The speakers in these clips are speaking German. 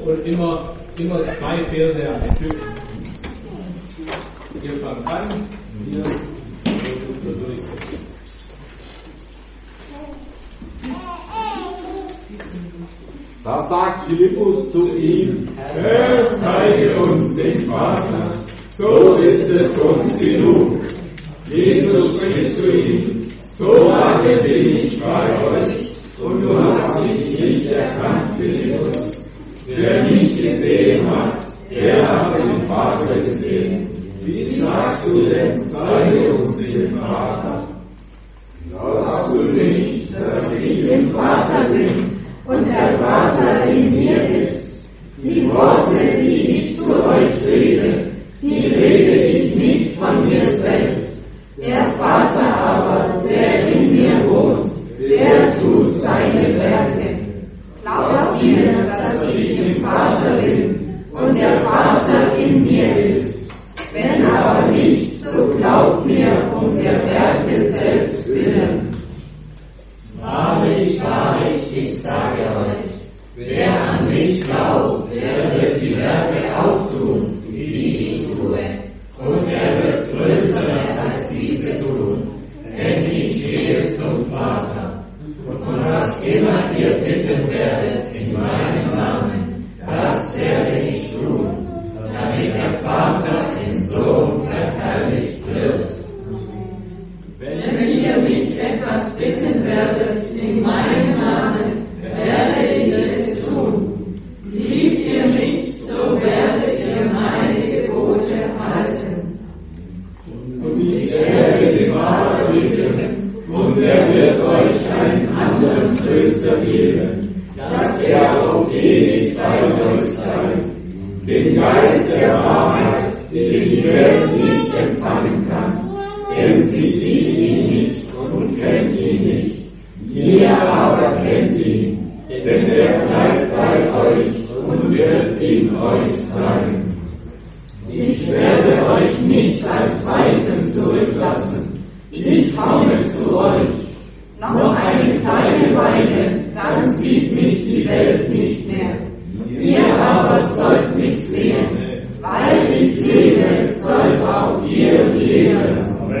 und immer 2 Verse am Stück. Ihr fangt an, hier müssen wir durchsetzen. Da sagt Philippus zu ihm: Herr, zeige uns den Vater, so ist es uns genug. Jesus spricht zu ihm: So lange bin ich bei euch, und du hast mich nicht erkannt, Philippus. Wer mich gesehen hat, der hat den Vater gesehen. Wie sagst du denn, zeige uns den Vater? Glaubst du nicht, dass ich im Vater bin und der Vater in mir ist? Die Worte, die ich zu euch rede, die rede ich nicht von mir selbst. Der Vater aber, der in mir wohnt, der tut seine Werke. Glaubt ihr, dass ich im Vater bin und der Vater in mir ist? Wenn aber nicht, so glaubt mir um der Werke selbst willen. Wahrlich, wahrlich, ich sage euch, wer an mich glaubt, der wird die Werke auch tun, die ich tue. Und er wird größere als diese tun, denn ich gehe zum Vater. Und was immer ihr bitten werdet in meinem Namen, das werde ich tun, damit der Vater im Sohn verherrlicht wird. Wenn ihr mich etwas bitten werdet in meinem Namen, werde ich es tun. Liebt ihr mich, so werdet ihr meine Gebote halten. Und ich werde den Vater bitten, und er wird euch einen anderen Tröster geben, dass er auf ewig bei euch sei. Den Geist der Wahrheit, den die Welt nicht empfangen kann, denn sie sieht ihn nicht und kennt ihn nicht. Ihr aber kennt ihn, denn er bleibt bei euch und wird in euch sein. Ich werde euch nicht als Weisen zurücklassen. Ich komme zu euch. Noch eine kleine Weile, dann sieht mich die Welt nicht mehr. Ihr aber sollt mich sehen, weil ich lebe, sollt auch ihr leben.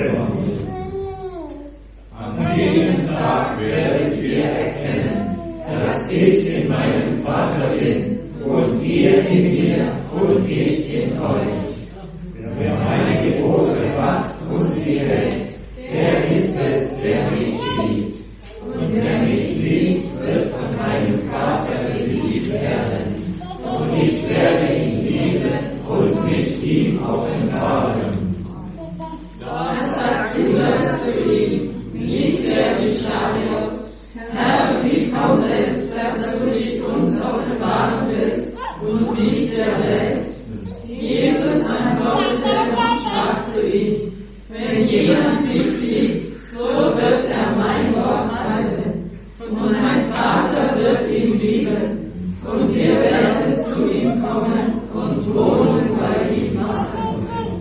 An jenem Tag werdet ihr erkennen, dass ich in meinem Vater bin, und ihr in mir, und ich in euch. Wer meine Gebote hat und sie hält, der ist es, der mich liebt. Und wer mich liebt, wird von meinem Vater geliebt werden. Und ich werde ihn lieben und mich ihm offenbaren. Da sagt Judas zu ihm, nicht der Ischariot: Herr, wie kommt es, dass du dich uns offenbaren willst und nicht der Welt? Jesus antwortete und sprach zu ihm: Wenn jemand mich liebt, so wird er mein Wort halten, und mein Vater wird ihn lieben, und wir werden zu ihm kommen und wohnen bei ihm machen.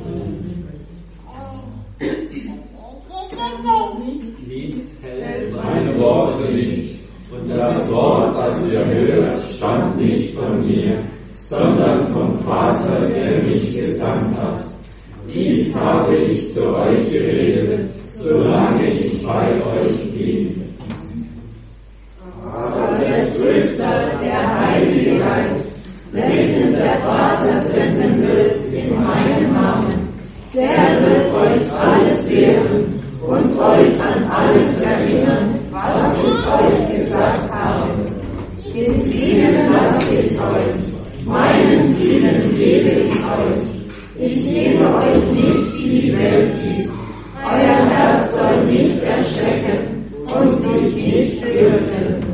Liebt, hält Meine Worte nicht, und das Wort, das ihr hört, stammt nicht von mir, sondern vom Vater, der mich gesandt hat. Dies habe ich zu euch geredet, solange ich bei euch bin. Aber der Tröster, der Heilige Geist, welchen der Vater senden wird in meinem Namen, der wird euch alles lehren und euch an alles erinnern, was ich euch gesagt habe. Den Frieden lasse ich euch, meinen Frieden gebe ich euch. Ich gebe euch nicht, wie die Welt gibt. Euer Herz soll nicht erschrecken und sich nicht fürchten.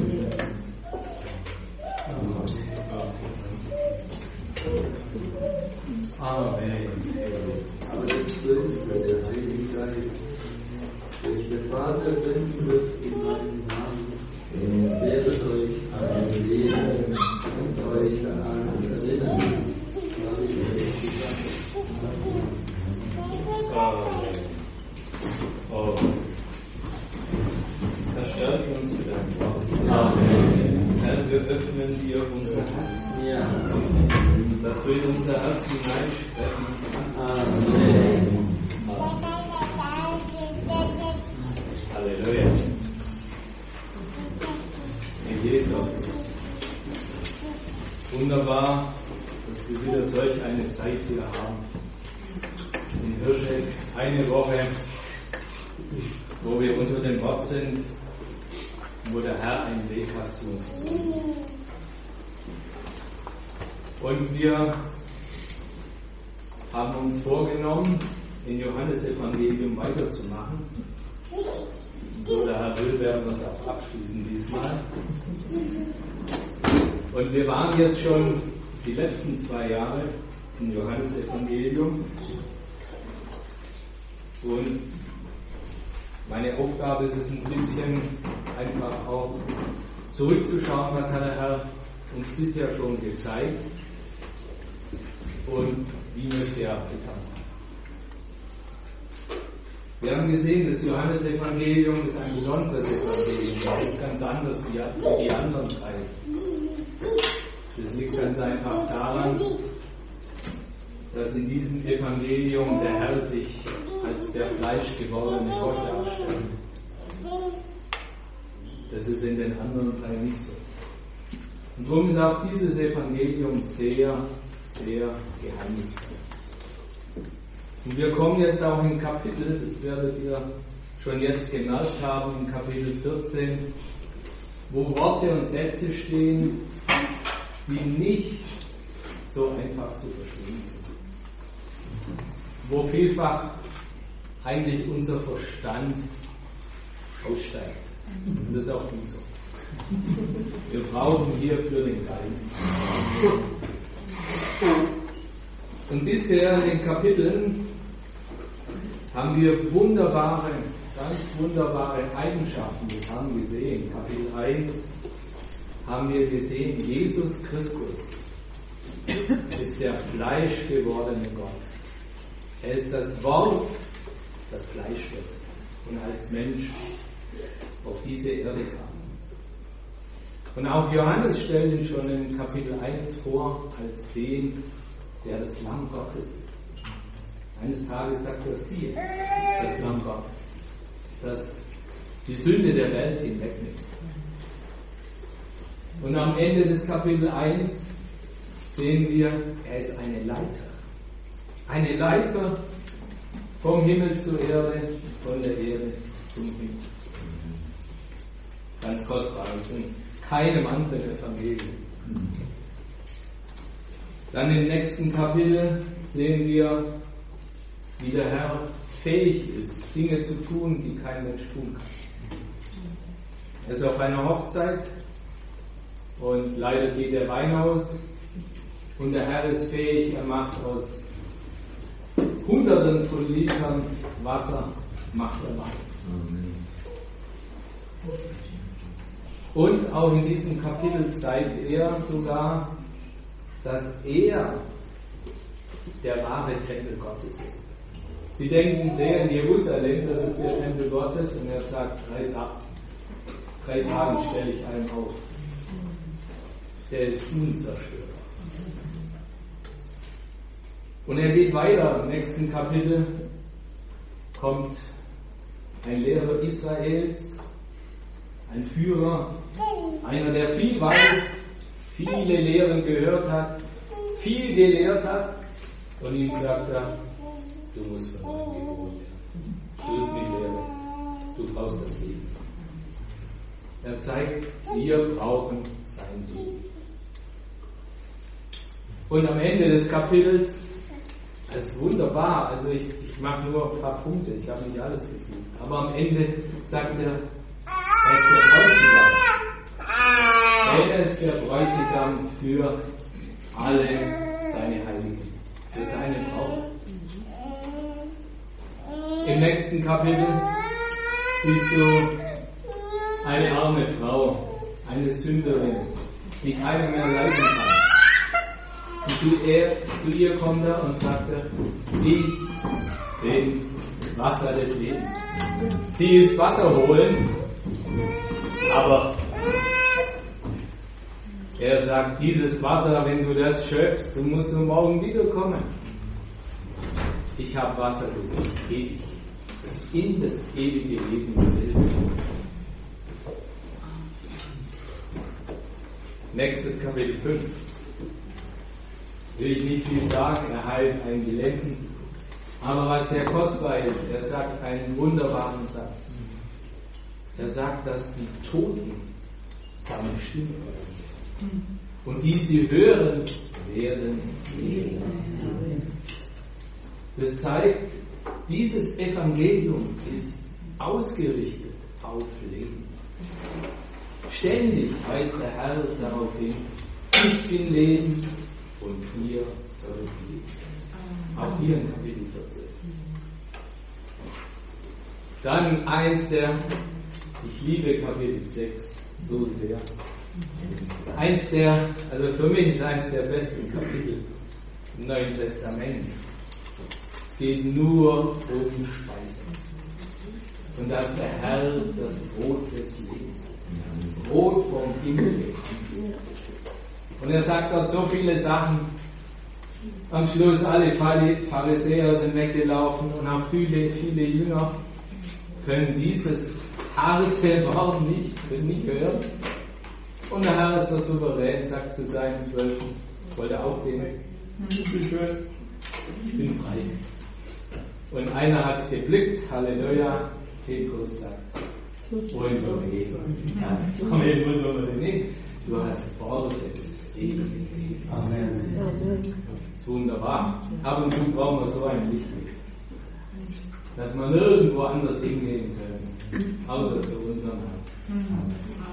Amen. Aber das Größte, der Heilige Geist, durch den Vater senden wird in meinem Namen, werdet euch an das Leben und euch daran erinnern, was ich euch gesagt habe. Verstärke uns mit deinem Wort. Amen. Herr, wir öffnen dir unser hat, Ja. dass du in unser Herz hineinsprechen kannst. Amen. Halleluja. Herr Jesus, es ist wunderbar, dass wir wieder solch eine Zeit hier haben. In Hirscheck eine Woche, wo wir unter dem Wort sind, wo der Herr einen Weg hat zu uns. Und wir haben uns vorgenommen, in Johannes Evangelium weiterzumachen. So, der Herr will, werden wir es auch abschließen diesmal. Und wir waren jetzt schon die letzten 2 Jahre im Johannes Evangelium. Und meine Aufgabe ist es ein bisschen einfach auch zurückzuschauen, was hat der Herr uns bisher schon gezeigt und wie möchte er weitermachen. Wir haben gesehen, das Johannes-Evangelium ist ein besonderes Evangelium. Das ist ganz anders wie die anderen 3. Das liegt ganz einfach daran, dass in diesem Evangelium der Herr sich als der fleischgewordene Gott darstellt. Das ist in den anderen 3 nicht so. Und darum ist auch dieses Evangelium sehr, sehr geheimnisvoll. Und wir kommen jetzt auch in Kapitel, das werdet ihr schon jetzt gemerkt haben, in Kapitel 14, wo Worte und Sätze stehen, die nicht so einfach zu verstehen sind. Wo vielfach eigentlich unser Verstand aussteigt. Und das ist auch gut so. Wir brauchen hierfür den Geist. Und bisher in den Kapiteln haben wir ganz wunderbare Eigenschaften des Herrn gesehen. Kapitel 1 haben wir gesehen, Jesus Christus ist der fleischgewordene Gott. Er ist das Wort, das Fleisch wird und als Mensch auf diese Erde kam. Und auch Johannes stellt ihn schon in Kapitel 1 vor als den, der das Lamm Gottes ist. Eines Tages sagt er, siehe, das Lamm Gottes, das die Sünde der Welt hinwegnimmt. Und am Ende des Kapitel 1 sehen wir, er ist eine Leiter. Eine Leiter vom Himmel zur Erde, von der Erde zum Himmel. Ganz kostbar, das sind keinem anderen Evangelium. Dann im nächsten Kapitel sehen wir, wie der Herr fähig ist, Dinge zu tun, die kein Mensch tun kann. Er ist auf einer Hochzeit und leider geht der Wein aus und der Herr ist fähig, er macht aus Hunderten von Litern Wasser, macht er Wein. Und auch in diesem Kapitel zeigt er sogar, dass er der wahre Tempel Gottes ist. Sie denken, der in Jerusalem, das ist der Tempel Gottes, und er sagt, 3 Tagen stelle ich einen auf. Der ist unzerstörbar. Und er geht weiter. Im nächsten Kapitel kommt ein Lehrer Israels, ein Führer, einer, der viel weiß, viele Lehren gehört hat, viel gelehrt hat, und ihm sagt er, du musst von neuem geboren werden. Du bist nicht Lehrer, du brauchst das Leben. Er zeigt, wir brauchen sein Leben. Und am Ende des Kapitels, das ist wunderbar, also ich mache nur ein paar Punkte, ich habe nicht alles gesucht, aber am Ende sagt er ist der Bräutigam. Er ist der Bräutigam für alle seine Heiligen, für seine Braut. Im nächsten Kapitel siehst du eine arme Frau, eine Sünderin, die keiner mehr leiden kann. Und zu ihr kommt er und sagt, ich bin Wasser des Lebens. Sie ist Wasser holen, aber Er sagt, dieses Wasser, wenn du das schöpfst, du musst nur morgen wiederkommen. Ich habe Wasser, das ist ewig, das in das ewige Leben will. Nächstes Kapitel 5. Will ich nicht viel sagen, er heilt einen Gelähmten. Aber was sehr kostbar ist, er sagt einen wunderbaren Satz. Er sagt, dass die Toten seine Stimme hören. Und die sie hören, werden leben. Das zeigt, dieses Evangelium ist ausgerichtet auf Leben. Ständig weist der Herr darauf hin, ich bin Leben und ihr sollt leben. Auch hier in Kapitel 14. Dann ich liebe Kapitel 6 so sehr. Für mich ist eins der besten Kapitel im Neuen Testament. Es geht nur um Speisen. Und dass der Herr das Brot des Lebens ist. Brot vom Himmel. Und er sagt dort so viele Sachen. Am Schluss alle Pharisäer sind weggelaufen und auch viele Jünger können dieses harte Wort nicht hören. Und der Herr ist so souverän, sagt zu seinen 12, wollte auch gehen. Bitteschön, ich bin frei. Und einer hat es geblickt, Halleluja, Petrus sagt, unterwegs. Komm hier, nicht. Du hast Worte des ewigen Lebens. Amen. Das ist wunderbar. Ab und zu brauchen wir so ein Lichtblick, dass wir nirgendwo anders hingehen können, außer zu unserem Herrn.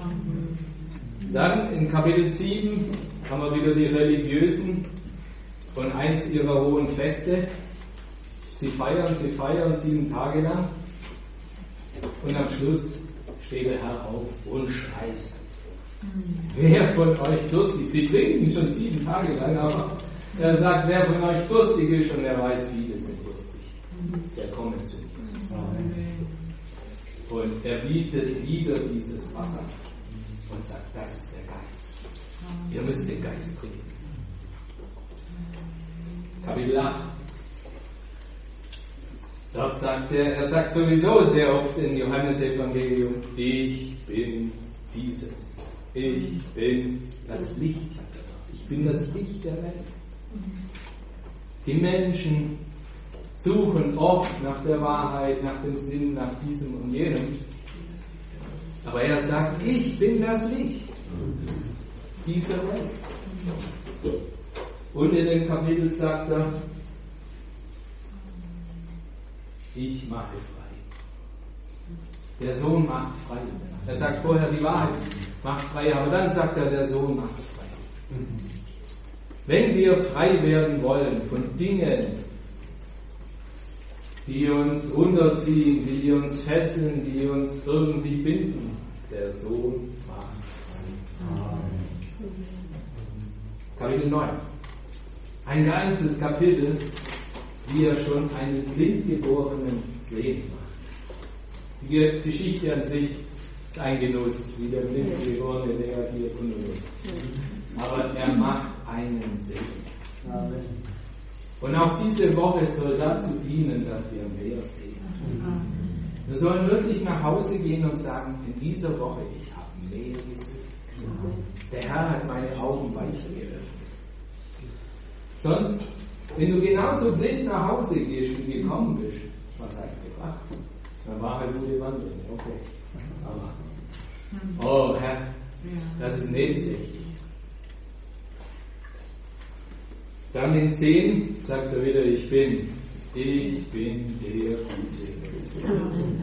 Dann in Kapitel 7 haben wir wieder die Religiösen und eins ihrer hohen Feste. Sie feiern 7 Tage lang und am Schluss steht der Herr auf und schreit. Wer von euch durstig? Sie trinken schon 7 Tage lang, aber er sagt, wer von euch durstig ist und er weiß, viele sind durstig. Der komme zu mir. Und er bietet wieder dieses Wasser und sagt, das ist der Geist. Ihr müsst den Geist trinken. Kapitel 8. Dort sagt er sagt sowieso sehr oft in Johannes-Evangelium, ich bin dieses. Ich bin das Licht, sagt er doch. Ich bin das Licht der Welt. Die Menschen suchen oft nach der Wahrheit, nach dem Sinn, nach diesem und jenem. Aber er sagt, ich bin das Licht dieser Welt. Und in dem Kapitel sagt er, ich mache frei. Der Sohn macht frei. Er sagt vorher, die Wahrheit macht frei, aber dann sagt er, der Sohn macht frei. Wenn wir frei werden wollen von Dingen, die uns runterziehen, die uns fesseln, die uns irgendwie binden, der Sohn macht frei. Kapitel 9. Ein ganzes Kapitel, wie er schon einen Blindgeborenen sehen macht. Die Geschichte an sich ist ein Genuss, wie der Blindgeborene reagiert und. Aber er macht einen Segen. Und auch diese Woche soll dazu dienen, dass wir mehr sehen. Wir sollen wirklich nach Hause gehen und sagen, in dieser Woche, ich habe mehr gesehen. Der Herr hat meine Augen weich geöffnet. Sonst, wenn du genauso blind nach Hause gehst, wie du gekommen bist, was hat's gebracht? Dann war halt gute Wanderung, okay. Aber, oh Herr, das ist nebensächlich. Dann in 10 sagt er wieder, ich bin der Gute.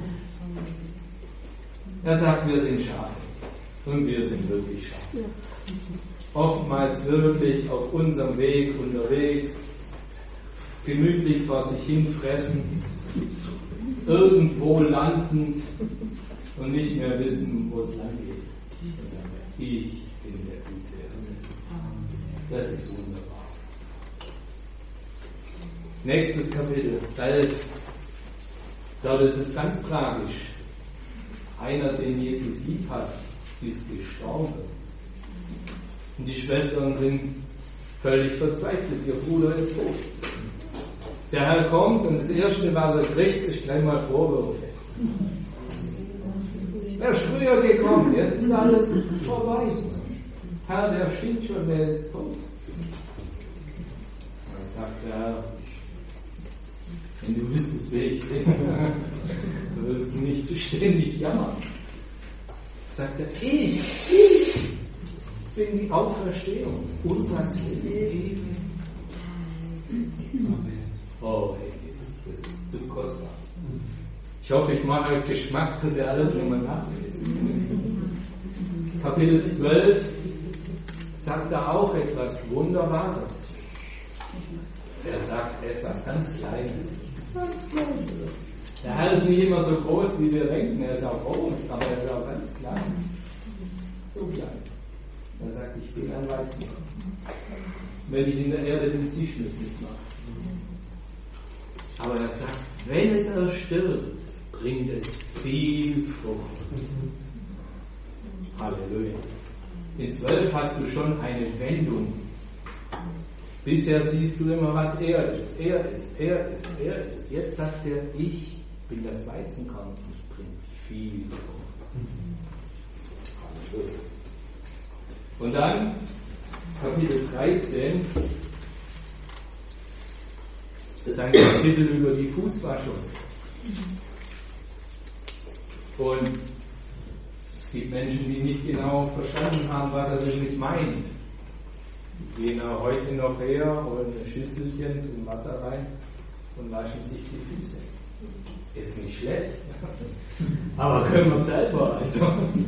Er sagt, wir sind Schafe. Und wir sind wirklich Schafe. Oftmals wirklich auf unserem Weg unterwegs, gemütlich vor sich hin fressen, irgendwo landen und nicht mehr wissen, wo es lang geht. Ich bin der Gute. Das ist wunderbar. Nächstes Kapitel, 11. Dort ist es ganz tragisch. Einer, den Jesus lieb hat, ist gestorben. Und die Schwestern sind völlig verzweifelt, ihr Bruder ist tot. Der Herr kommt und das Erste, was er kriegt, ist gleich mal Vorwürfe. Er ist früher gekommen, jetzt ist alles vorbei. Herr, der stimmt schon, der ist tot. Dann sagt der Herr, wenn du wüsstest, wer ich bin, du würdest nicht ständig jammern. Sagt er, ich bin die Auferstehung und das Leben. Oh, hey, das ist zu kostbar. Ich hoffe, ich mache euch Geschmack, dass ihr alles nochmal nachlesen. Kapitel 12 sagt da auch etwas Wunderbares. Er sagt, er ist was ganz Kleines. Ganz klein. Der Herr ist nicht immer so groß, wie wir denken. Er ist auch groß, aber er ist auch ganz klein. So klein. Er sagt, ich bin ein Weizenkorn. Wenn ich in der Erde den Ziehschnitt nicht mache. Aber er sagt, wenn es erstirbt, bringt es viel Frucht. Halleluja. In 12 hast du schon eine Wendung. Bisher siehst du immer, was er ist. Er ist. Jetzt sagt er, ich bin das Weizenkorn und ich bringe viel Frucht. Halleluja. Und dann, Kapitel 13, das ist ein Kapitel über die Fußwaschung. Und es gibt Menschen, die nicht genau verstanden haben, was er damit meint. Die gehen auch heute noch her, holen ein Schüsselchen und Wasser rein und waschen sich die Füße. Ist nicht schlecht, aber können wir selber. Also.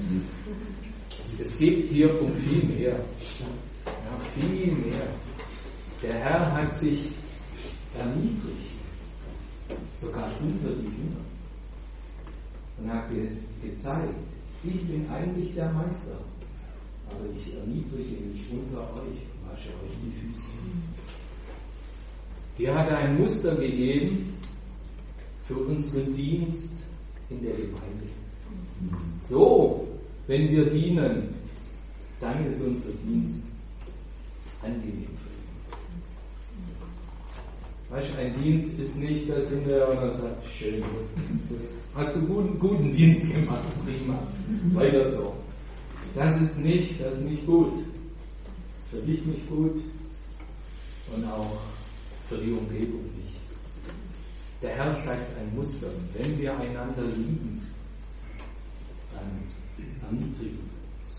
Es geht hier um viel mehr. Ja, viel mehr. Der Herr hat sich erniedrigt, sogar unter die Jünger. Und hat gezeigt, ich bin eigentlich der Meister, aber ich erniedrige mich unter euch und wasche euch die Füße. Hier hat er ein Muster gegeben für unseren Dienst in der Gemeinde. So, wenn wir dienen, dann ist unser Dienst angenehm. Weißt du, ein Dienst ist nicht, dass hinterher einer sagt, schön, das hast du guten Dienst gemacht, prima, weiter so. Das ist nicht gut. Das ist für dich nicht gut und auch für die Umgebung nicht. Der Herr zeigt ein Muster. Wenn wir einander lieben, dann erniedrigen wir uns.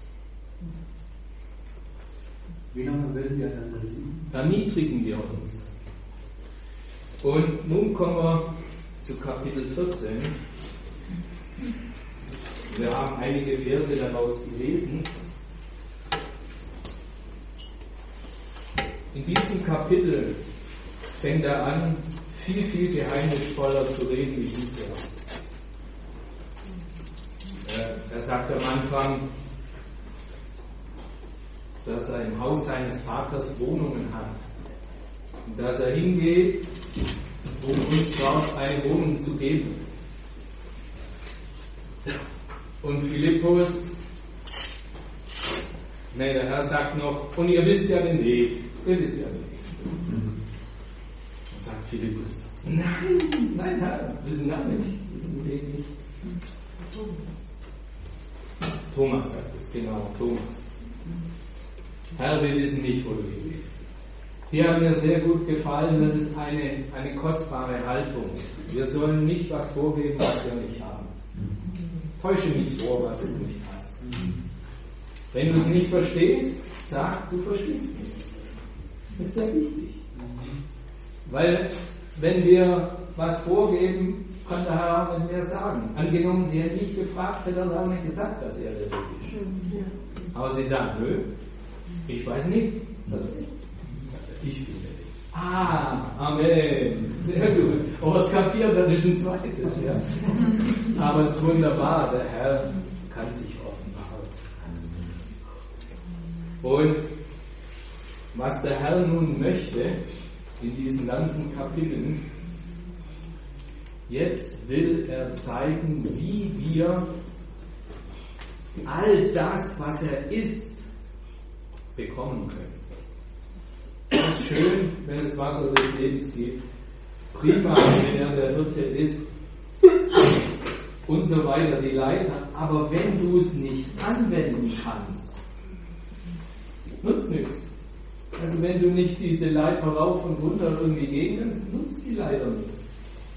Wie lange werden wir einander lieben? Erniedrigen wir uns. Und nun kommen wir zu Kapitel 14. Wir haben einige Verse daraus gelesen. In diesem Kapitel fängt er an, viel geheimnisvoller zu reden wie bisher. Er sagt am Anfang, dass er im Haus seines Vaters Wohnungen hat. Und dass er hingeht, um uns dort eine Wohnung zu geben. Und Philippus, der Herr sagt noch, und ihr wisst ja den Weg. Ihr wisst ja den Weg. Und sagt Philippus, nein, Herr, wissen wir nicht, wissen den Weg nicht. Thomas sagt es, genau, Thomas. Herr, wir wissen nicht, wo du gehst. Hier hat mir sehr gut gefallen, das ist eine kostbare Haltung. Wir sollen nicht was vorgeben, was wir nicht haben. Täusche nicht vor, was du nicht hast. Wenn du es nicht verstehst, sag, du verstehst nicht. Das ist sehr wichtig. Weil, wenn wir was vorgeben, kann der Herr nicht mehr sagen. Angenommen, sie hätten nicht gefragt, hätte er auch nicht gesagt, dass er der Weg ist. Aber sie sagen, nö, ich weiß nicht, was ich bin der Weg. Amen. Sehr gut. Aber es kapiert, das ist ein zweites. Ja. Aber es ist wunderbar, der Herr kann sich offenbaren. Und was der Herr nun möchte, in diesen ganzen Kapiteln, jetzt will er zeigen, wie wir all das, was er ist, bekommen können. Es ist schön, wenn es Wasser des Lebens gibt. Prima, wenn er der Hirte ist und so weiter, die Leiter. Aber wenn du es nicht anwenden kannst, nutzt nichts. Also wenn du nicht diese Leiter rauf und runter irgendwie gehen kannst, nutzt die Leiter nichts.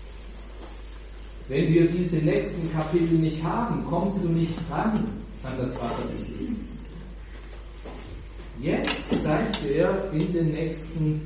Wenn wir diese nächsten Kapitel nicht haben, kommst du nicht ran an das Wasser des Lebens. Jetzt zeigt er in den nächsten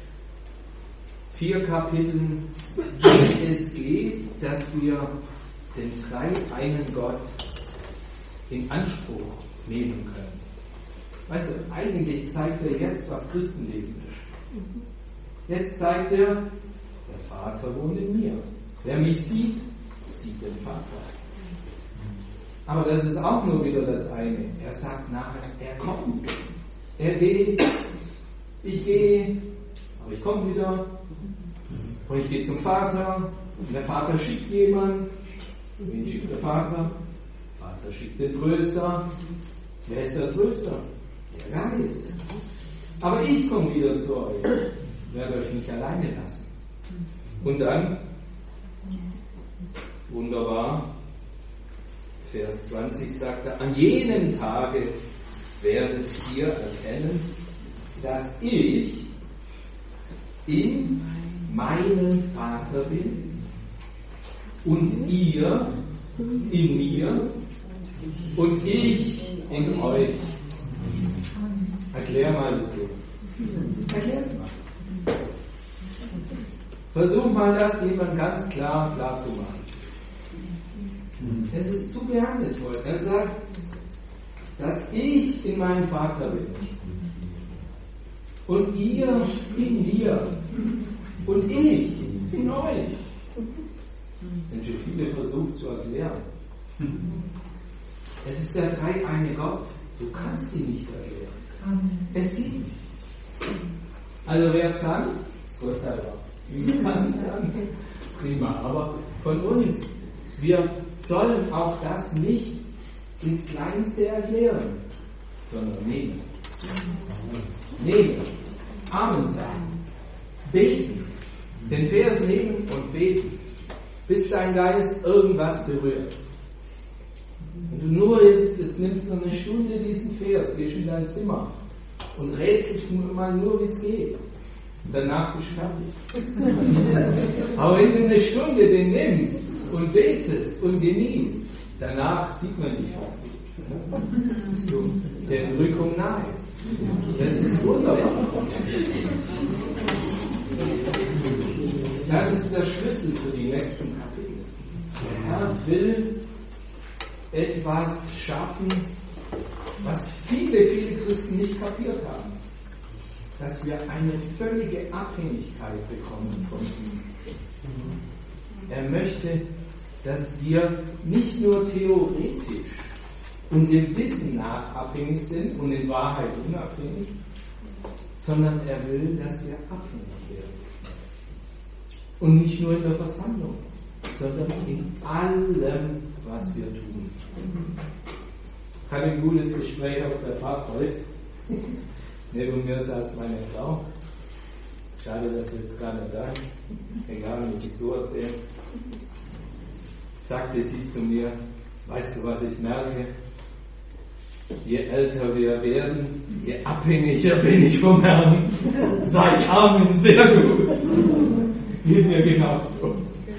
4 Kapiteln, wie es geht, dass wir den dreieinen Gott in Anspruch nehmen können. Weißt du, eigentlich zeigt er jetzt, was Christenleben ist. Jetzt zeigt er, der Vater wohnt in mir. Wer mich sieht, sieht den Vater. Aber das ist auch nur wieder das eine. Er sagt nachher, er kommt. Er geht, ich gehe, aber ich komme wieder. Und ich gehe zum Vater. Und der Vater schickt jemanden. Wen schickt der Vater? Der Vater schickt den Tröster. Wer ist der Tröster? Der Geist. Aber ich komme wieder zu euch. Werde euch nicht alleine lassen. Und dann, wunderbar, Vers 20 sagt er, an jenem Tage werdet ihr erkennen, dass ich in meinem Vater bin und ihr in mir und ich in euch. Erklär mal das so. Erklär es mal. Versuch mal das jemand ganz klar zu machen. Es ist zu geheimnisvoll. Er sagt, dass ich in meinem Vater bin und ihr in mir und ich in euch. Das sind schon viele versucht zu erklären. Es ist der dreieine Gott. Du kannst ihn nicht erklären. Es geht nicht. Also wer es kann, ist Gott sei Dank. Wie kann es dann? Prima. Aber von uns, wir sollen auch das nicht ins Kleinste erklären, sondern nehmen. Nehmen. Amen sagen. Beten. Den Vers nehmen und beten, bis dein Geist irgendwas berührt. Wenn du nur jetzt nimmst du eine Stunde diesen Vers, gehst in dein Zimmer und rätselst mal nur, wie es geht. Und danach bist du fertig. Aber wenn du eine Stunde den nimmst und betest und genießt, danach sieht man dich fertig. Bist du der Entrückung nahe. Das ist wunderbar. Das ist der Schlüssel für die nächsten Kapitel. Der Herr will etwas schaffen, was viele Christen nicht kapiert haben. Dass wir eine völlige Abhängigkeit bekommen von ihm. Er möchte, dass wir nicht nur theoretisch und dem Wissen nach abhängig sind und in Wahrheit unabhängig, sondern er will, dass wir abhängig werden. Und nicht nur in der Versammlung, sondern in allem, was wir tun. Ich hatte ein gutes Gespräch auf der Fahrt heute. Neben mir saß meine Frau. Schade, dass sie jetzt gerade da ist. Egal, muss ich so erzählen. Sagte sie zu mir, weißt du, was ich merke? Je älter wir werden, je abhängiger bin ich vom Herrn. Sag ich Amen, sehr gut. Geht mir genauso.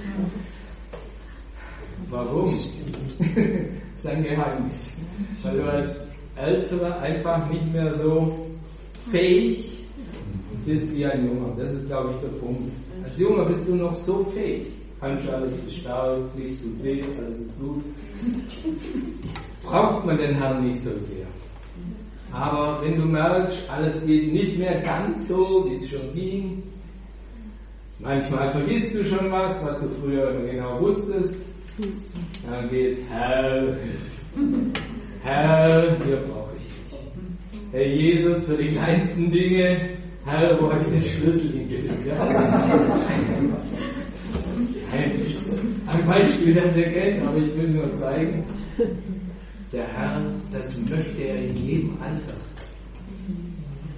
Warum? Das ist ein Geheimnis. Weil du als Älterer einfach nicht mehr so fähig bist wie ein Junger. Das ist, glaube ich, der Punkt. Als Junger bist du noch so fähig. Kannst alles gestalten, nichts tut weh, alles ist gut. Braucht man den Herrn nicht so sehr. Aber wenn du merkst, alles geht nicht mehr ganz so, wie es schon ging, manchmal vergisst du schon was du früher genau wusstest, dann geht's, Herr, hier brauche ich dich. Herr Jesus, für die kleinsten Dinge, Herr, wo habe ich den Schlüssel hingelegt? Ein Beispiel, das ihr kennt, aber ich will nur zeigen, der Herr, das möchte er in jedem Alter.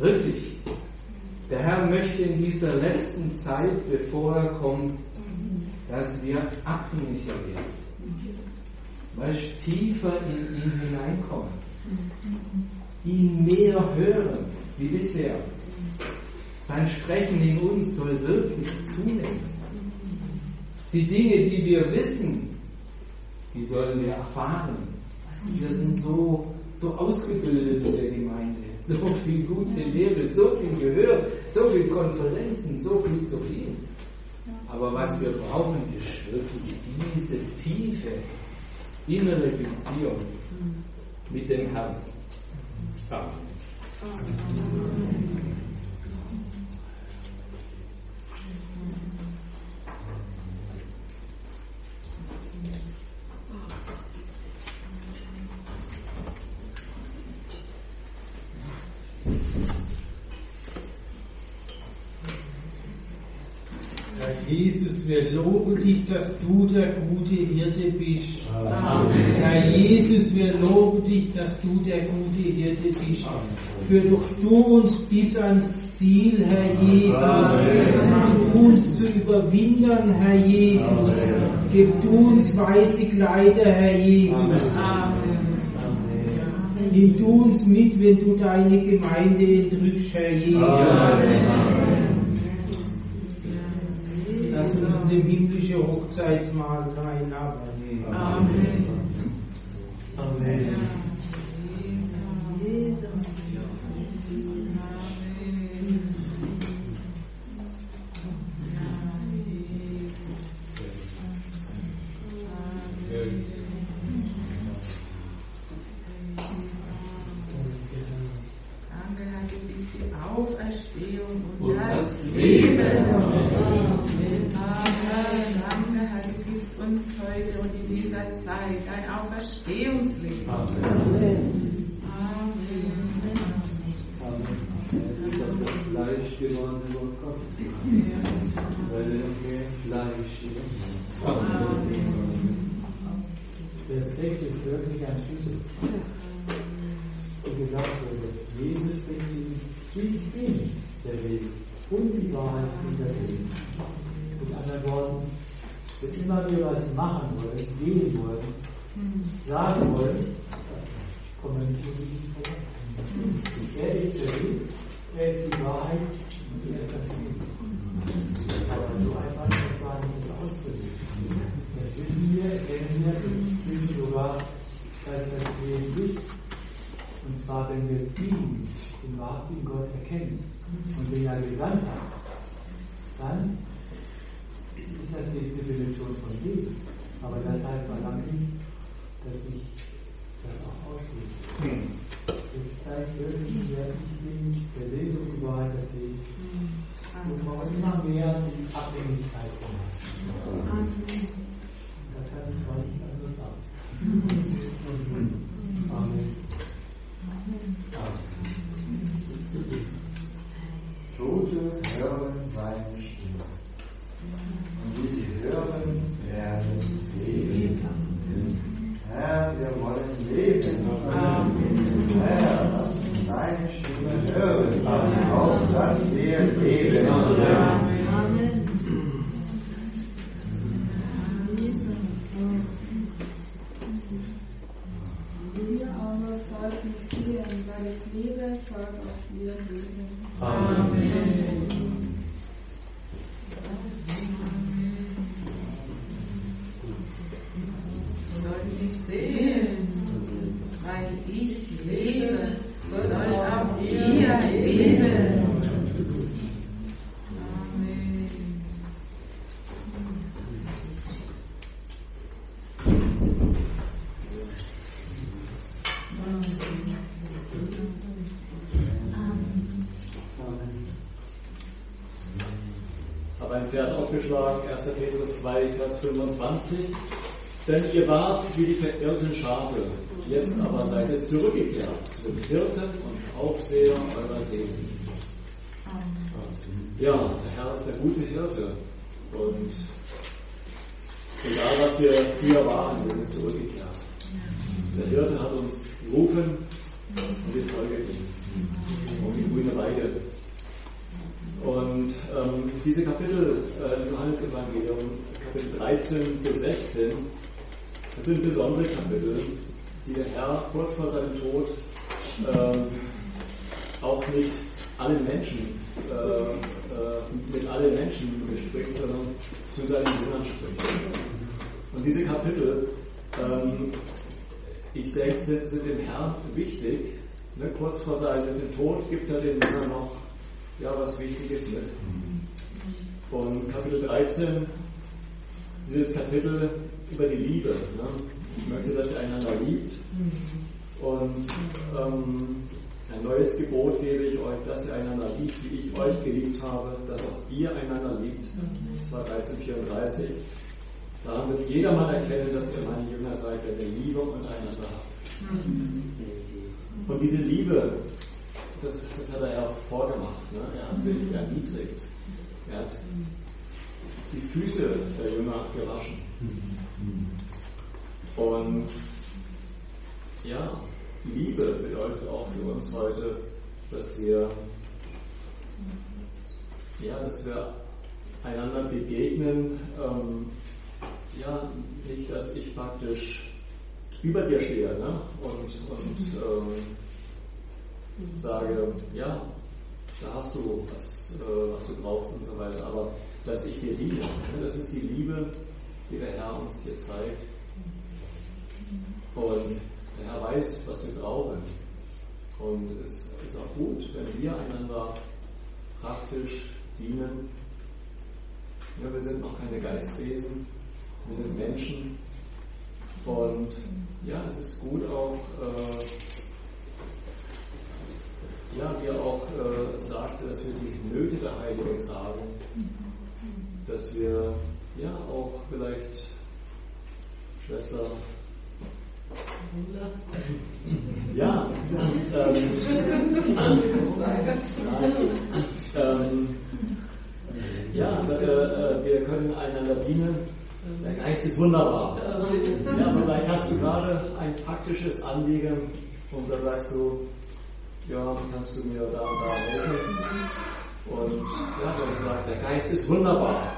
Wirklich. Der Herr möchte in dieser letzten Zeit, bevor er kommt, dass wir abhängiger werden. Weißt, tiefer in ihn hineinkommen. Ihn mehr hören, wie bisher. Sein Sprechen in uns soll wirklich zunehmen. Die Dinge, die wir wissen, die sollen wir erfahren. Wir sind so ausgebildet in der Gemeinde. So viel gute Lehre, so viel Gehör, so viel Konferenzen, so viel. Aber was wir brauchen, ist wirklich diese tiefe, innere Beziehung mit dem Herrn. Amen. Herr Jesus, wir loben dich, dass du der gute Hirte bist. Amen. Herr Jesus, wir loben dich, dass du der gute Hirte bist. Führ doch du uns bis ans Ziel, Herr Jesus. Mach uns zu Überwindern, Herr Jesus. Gib du uns weise Kleider, Herr Jesus. Amen. Nimm du uns mit, wenn du deine Gemeinde entrückst, Herr Jesus. Amen. Lass uns in dem himmlischen Hochzeitsmahl reinarbeiten. Amen. Amen. Danke, Herr, du bist die Auferstehung und das Leben. Danke, Herr, du gibst uns heute und in dieser Zeit dein Auferstehungsleben. Amen. Amen. Ich habe das Fleisch geworden über Gott. Weil er mir Fleisch ist. Der 6 ist wirklich ein Schlüssel. Wie gesagt wurde, Jesus bringt ich bin der Weg und die Wahrheit und der Leben. Mit anderen Worten, wenn immer wir was machen wollen, gehen wollen, sagen wollen, kommen wir nicht vorbei. Er ist der Weg, er ist die Wahrheit und er ist das Leben. Aber so einfach das war nicht ausgedrückt. Das wissen wir, kennen wir, wissen sogar, dass das Leben ist. Und zwar, wenn wir ihn, den wahrhaftigen Gott, erkennen und den er gesandt hat, dann ist das die Definition von Leben. Aber das heißt noch lange nicht, dass ich das auch auslebe. Jetzt zeigt wirklich, wer ich bin, der Leben und die Wahrheit, das Leben. Und brauchen immer mehr die Abhängigkeit von uns. Da kann ich gar nicht anders sagen. Amen. Tote hören seine Stimme. Und wie sie hören, werden leben. Herr, wir wollen leben. Amen. Herr, lass uns deine Stimme hören. Auf dass wir leben. Amen. Wir aber sollten sehen, weil ich lebe, soll auch wir leben. Amen. Soll ich sehen, weil ich lebe, soll auch ihr leben. Amen. habe einen Vers aufgeschlagen, 1. Petrus 2, Vers 25. Denn ihr wart wie die verirrten Schafe, jetzt aber seid ihr zurückgekehrt zum Hirten und Aufseher eurer Seelen. Ja, der Herr ist der gute Hirte. Und egal was wir früher waren, wir sind zurückgekehrt. Der Hirte hat uns gerufen und ich folge ihm. Um die grüne Weide. Und diese Kapitel im Johannesevangelium, Kapitel 13 bis 16, das sind besondere Kapitel, die der Herr kurz vor seinem Tod auch nicht allen Menschen, mit allen Menschen bespricht, sondern zu seinen Jüngern spricht. Und diese Kapitel, ich denke, sind dem Herrn wichtig. Ne? Kurz vor seinem Tod gibt er den Jüngern noch was Wichtiges mit. Und Kapitel 13, dieses Kapitel über die Liebe. Ne? Ich möchte, dass ihr einander liebt. Und ein neues Gebot gebe ich euch, dass ihr einander liebt, wie ich euch geliebt habe, dass auch ihr einander liebt. Das war 13,34. Daran wird jedermann erkennen, dass ihr meine Jünger seid, wenn ihr Liebe untereinander habt. Und diese Liebe, das hat er ja vorgemacht. Ne? Er hat sich erniedrigt. Er hat die Füße der Jünger gewaschen. Und Liebe bedeutet auch für uns heute, dass wir einander begegnen. Nicht, dass ich praktisch über dir stehe, ne? und sage, da hast du was du brauchst und so weiter, aber dass ich dir diene. Das ist die Liebe, die der Herr uns hier zeigt. Und der Herr weiß, was wir brauchen. Und es ist auch gut, wenn wir einander praktisch dienen. Wir sind noch keine Geistwesen, wir sind Menschen. Und es ist gut auch, wie er auch sagte, dass wir die Nöte der Heiligen tragen. Dass wir auch vielleicht Schwester wir können einander dienen. Der Geist ist wunderbar. Vielleicht hast du gerade ein praktisches Anliegen und da sagst du, kannst du mir da und da helfen? Und dann sagt der Geist ist wunderbar.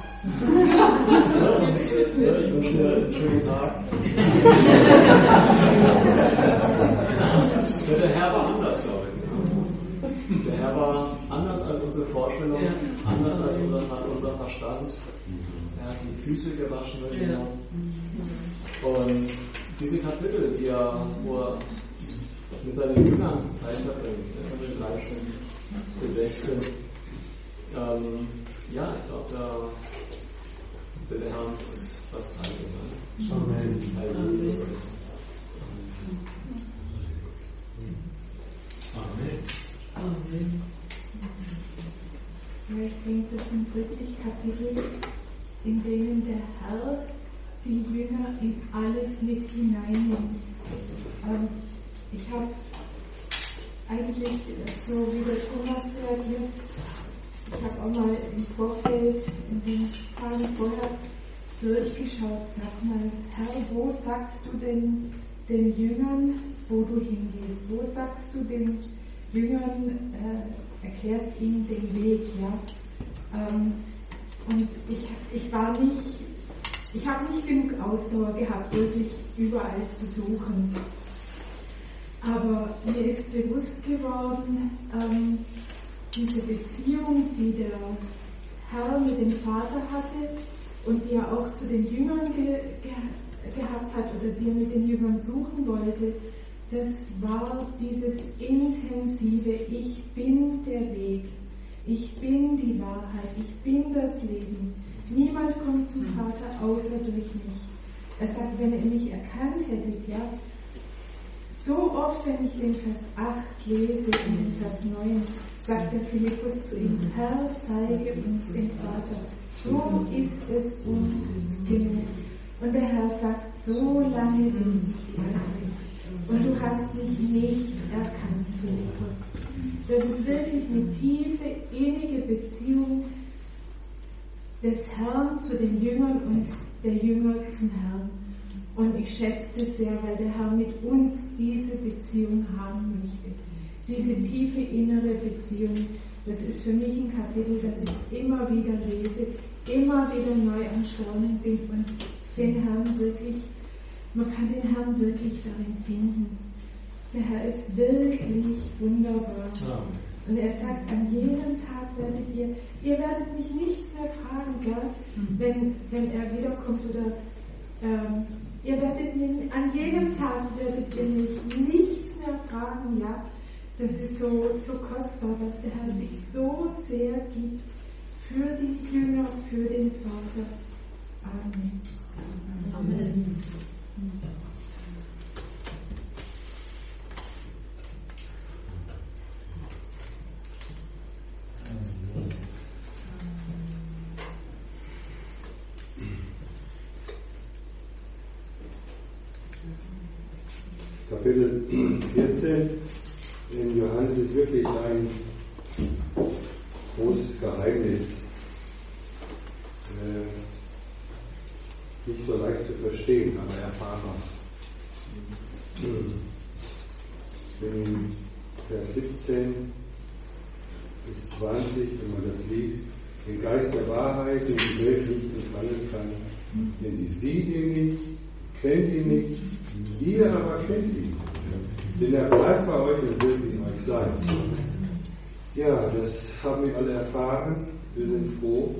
Ich wünsche dir einen schönen Tag. Der Herr war anders, glaube ich. Der Herr war anders als unsere Vorstellung, anders als unser Verstand. Er hat die Füße gewaschen mit ihm. Und diese Kapitel, wo er mit seinen Jüngern Zeit verbringt, Kapitel 13 bis 16, ich glaube, da wird der Herr uns was zeigen. Ne? Amen. Amen. Ich denke, das sind wirklich Kapitel, in denen der Herr die Jünger in alles mit hineinnimmt. Ich habe eigentlich, so wie der Thomas reagiert, ich habe auch mal im Vorfeld, in den Tagen vorher durchgeschaut, sag mal, Herr, wo sagst du denn den Jüngern, wo du hingehst? Wo sagst du den Jüngern, erklärst ihnen den Weg, und ich habe nicht genug Ausdauer gehabt, wirklich überall zu suchen. Aber mir ist bewusst geworden, diese Beziehung, die der Herr mit dem Vater hatte und die er auch zu den Jüngern gehabt hat oder die er mit den Jüngern suchen wollte, das war dieses intensive, ich bin der Weg, ich bin die Wahrheit, ich bin das Leben. Niemand kommt zum Vater außer durch mich. Er sagt, wenn ihr mich erkannt hättet, so oft, wenn ich den Vers 8 lese und den Vers 9, sagt der Philippus zu ihm, Herr, zeige uns den Vater. So ist es uns genug. Und der Herr sagt, so lange bin ich bei dir. Und du hast mich nicht erkannt, Philippus. Das ist wirklich eine tiefe, innige Beziehung des Herrn zu den Jüngern und der Jünger zum Herrn. Und ich schätze das sehr, weil der Herr mit uns diese Beziehung haben möchte. Diese tiefe innere Beziehung. Das ist für mich ein Kapitel, das ich immer wieder lese, immer wieder neu am Staunen bin und den Herrn wirklich, man kann den Herrn wirklich darin finden. Der Herr ist wirklich wunderbar. Ja. Und er sagt, an jedem Tag werdet ihr werdet mich nichts mehr fragen, gell? Wenn er wiederkommt oder ihr werdet mir, an jedem Tag werdet ihr mich nichts mehr fragen, ja? Das ist so kostbar, dass der Herr sich so sehr gibt für die Jünger, für den Vater. Amen. Amen. Kapitel 14 in Johannes ist wirklich ein großes Geheimnis. Nicht so leicht zu verstehen, aber erfahrbar. In Vers 17 bis 20, wenn man das liest, den Geist der Wahrheit, den die Welt nicht empfangen kann, denn sie sieht ihn nicht, kennt ihn nicht, ihr aber kennt ihn. Denn er bleibt bei euch und wird in euch sein. Ja, das haben wir alle erfahren. Wir sind froh.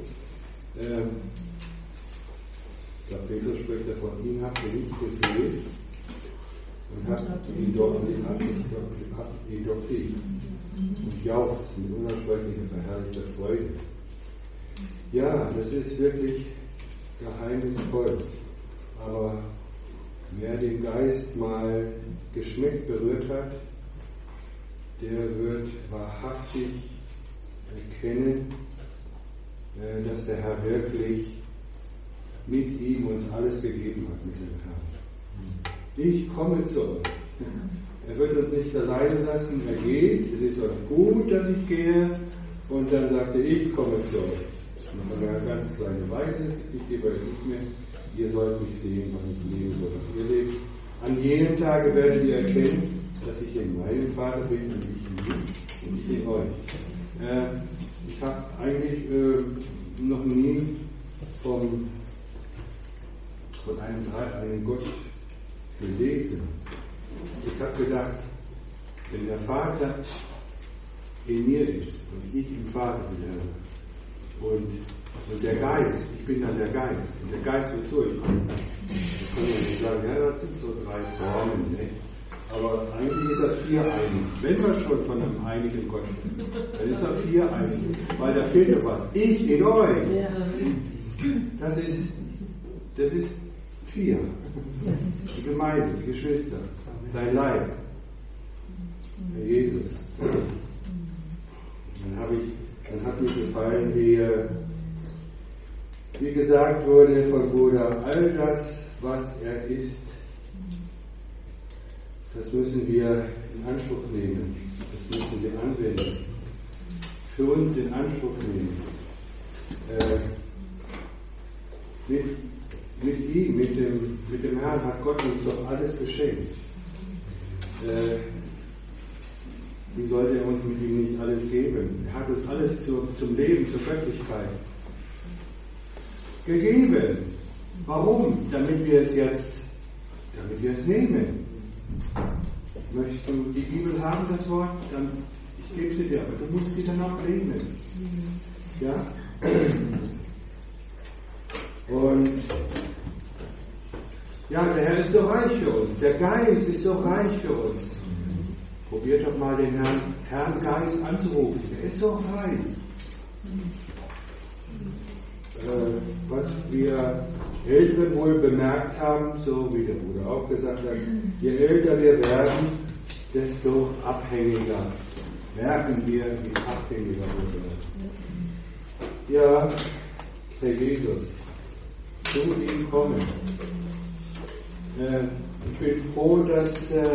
Der Petrus spricht davon, ihn habt ihr nicht gesehen und habt ihn doch lieb. Und jauchzt mit unersprechlicher, verherrlichter Freude. Ja, das ist wirklich geheimnisvoll. Aber wer den Geist mal geschmeckt, berührt hat, der wird wahrhaftig erkennen, dass der Herr wirklich mit ihm uns alles gegeben hat, mit dem Herrn. Ich komme zu euch. Er wird uns nicht alleine lassen, er geht, es ist euch gut, dass ich gehe, und dann sagt er, ich komme zu euch. Nach einer ganz kleinen Weile, ich gebe euch nicht mehr, ihr sollt mich sehen, was ich lebe, so was ihr lebt. An jedem Tage werdet ihr erkennen, dass ich in meinem Vater bin und ich in ihm und ich in euch. Ich habe eigentlich noch nie von einem dreieinigen Gott gelesen. Ich habe gedacht, wenn der Vater in mir ist und ich im Vater bin, und der Geist, ich bin dann der Geist, und der Geist wird durchkommen. Da kann man nicht sagen, ja, das sind so 3 Formen, ne? Aber eigentlich ist das 4-einig. Wenn wir schon von einem einigen Gott sprechen, dann ist das 4-einig, weil da fehlt ja was. Ich in euch. Das ist 4. Die Gemeinde, die Geschwister, sein Leib, der Jesus. Dann hat mir gefallen, wie gesagt wurde von Bruder, all das, was er ist, das müssen wir in Anspruch nehmen. Das müssen wir anwenden. Für uns in Anspruch nehmen. Mit ihm, mit dem Herrn hat Gott uns doch alles geschenkt. Wie sollte er uns mit ihm nicht alles geben? Er hat uns alles zum Leben, zur Göttlichkeit gegeben. Warum? Damit wir es nehmen. Möchtest du die Bibel haben, das Wort? Dann, ich gebe sie dir, aber du musst sie dann auch nehmen. Ja? Und ja, der Herr ist so reich für uns. Der Geist ist so reich für uns. Probiert doch mal den Herrn Geist anzurufen. Der ist so reich. Was wir Älteren wohl bemerkt haben, so wie der Bruder auch gesagt hat, je älter wir werden, desto abhängiger merken wir, wie abhängiger wir werden. Ja, Herr Jesus, zu ihm kommen. Ich bin froh, dass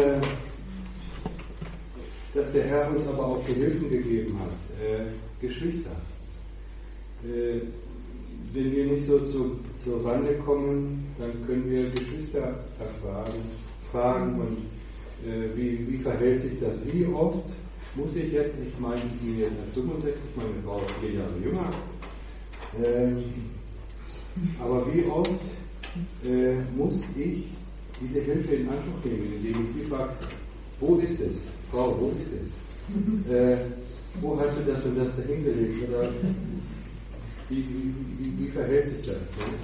der Herr uns aber auch Gehilfen gegeben hat, Geschwister. wenn wir nicht so zur Rande kommen, dann können wir Geschwister fragen und wie verhält sich das? Wie oft muss ich jetzt, ich meine, ich bin jetzt 65, meine Frau ist 4 Jahre jünger, aber wie oft muss ich diese Hilfe in Anspruch nehmen, indem ich sie frage, wo ist es? Frau, wo ist es? Wo hast du das und das dahingelegt? Oder wie verhält sich das?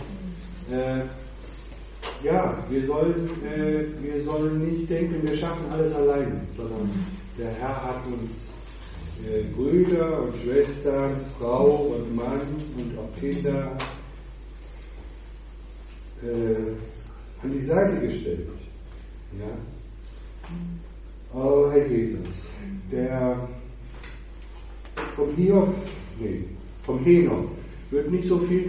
Ja, wir sollen nicht denken, wir schaffen alles allein, sondern der Herr hat uns Brüder und Schwestern, Frau und Mann und auch Kinder an die Seite gestellt. Ja? Oh, Herr Jesus, vom Henoch wird nicht so viel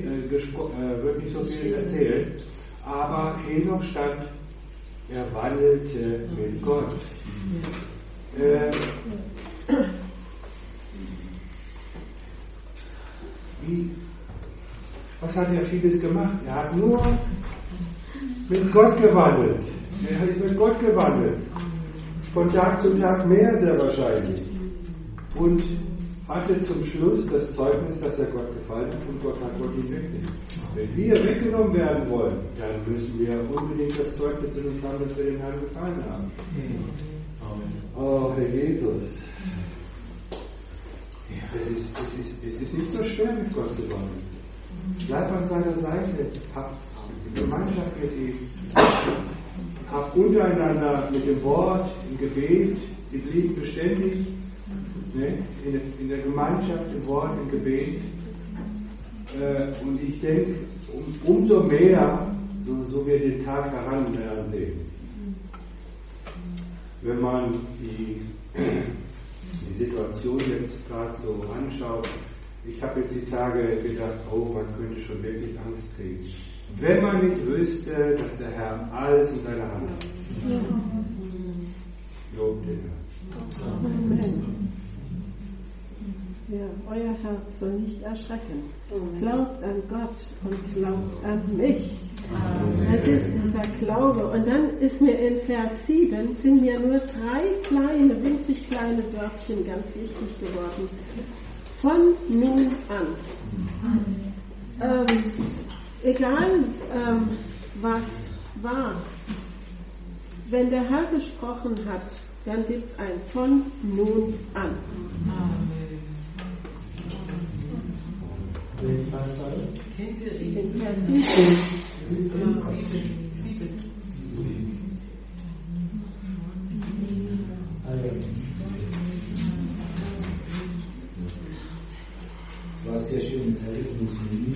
erzählt, aber Henoch stand, er wandelte mit Gott. Was hat er vieles gemacht? Er hat nur mit Gott gewandelt. Er hat mit Gott gewandelt. Von Tag zu Tag mehr sehr wahrscheinlich. Und hatte zum Schluss das Zeugnis, dass er Gott gefallen hat und Gott hat Gott ihn weggenommen. Wenn wir weggenommen werden wollen, dann müssen wir unbedingt das Zeugnis in uns haben, dass wir den Herrn gefallen haben. Oh, Herr Jesus. Es ist nicht so schwer, mit Gott zu wandeln. Bleib an seiner Seite, hab Gemeinschaft mit ihm, hab untereinander mit dem Wort, im Gebet, die lieben beständig, ne? in der Gemeinschaft, im Wort, im Gebet. Und ich denke, umso mehr, so wir den Tag heransehen, wenn man die Situation jetzt gerade so anschaut. Ich habe jetzt die Tage gedacht, oh, man könnte schon wirklich Angst kriegen. Wenn man nicht wüsste, dass der Herr alles in seiner Hand hat. Lob den Herrn. Amen. Ja, euer Herz soll nicht erschrecken. Glaubt an Gott und glaubt an mich. Es ist dieser Glaube. Und dann ist mir in Vers 7 sind mir nur 3 kleine, winzig kleine Wörtchen ganz wichtig geworden. Von nun an. Egal was war, wenn der Herr gesprochen hat, dann gibt es ein von nun an. In Vers 7. Es war sehr schönes Erlebnismenü.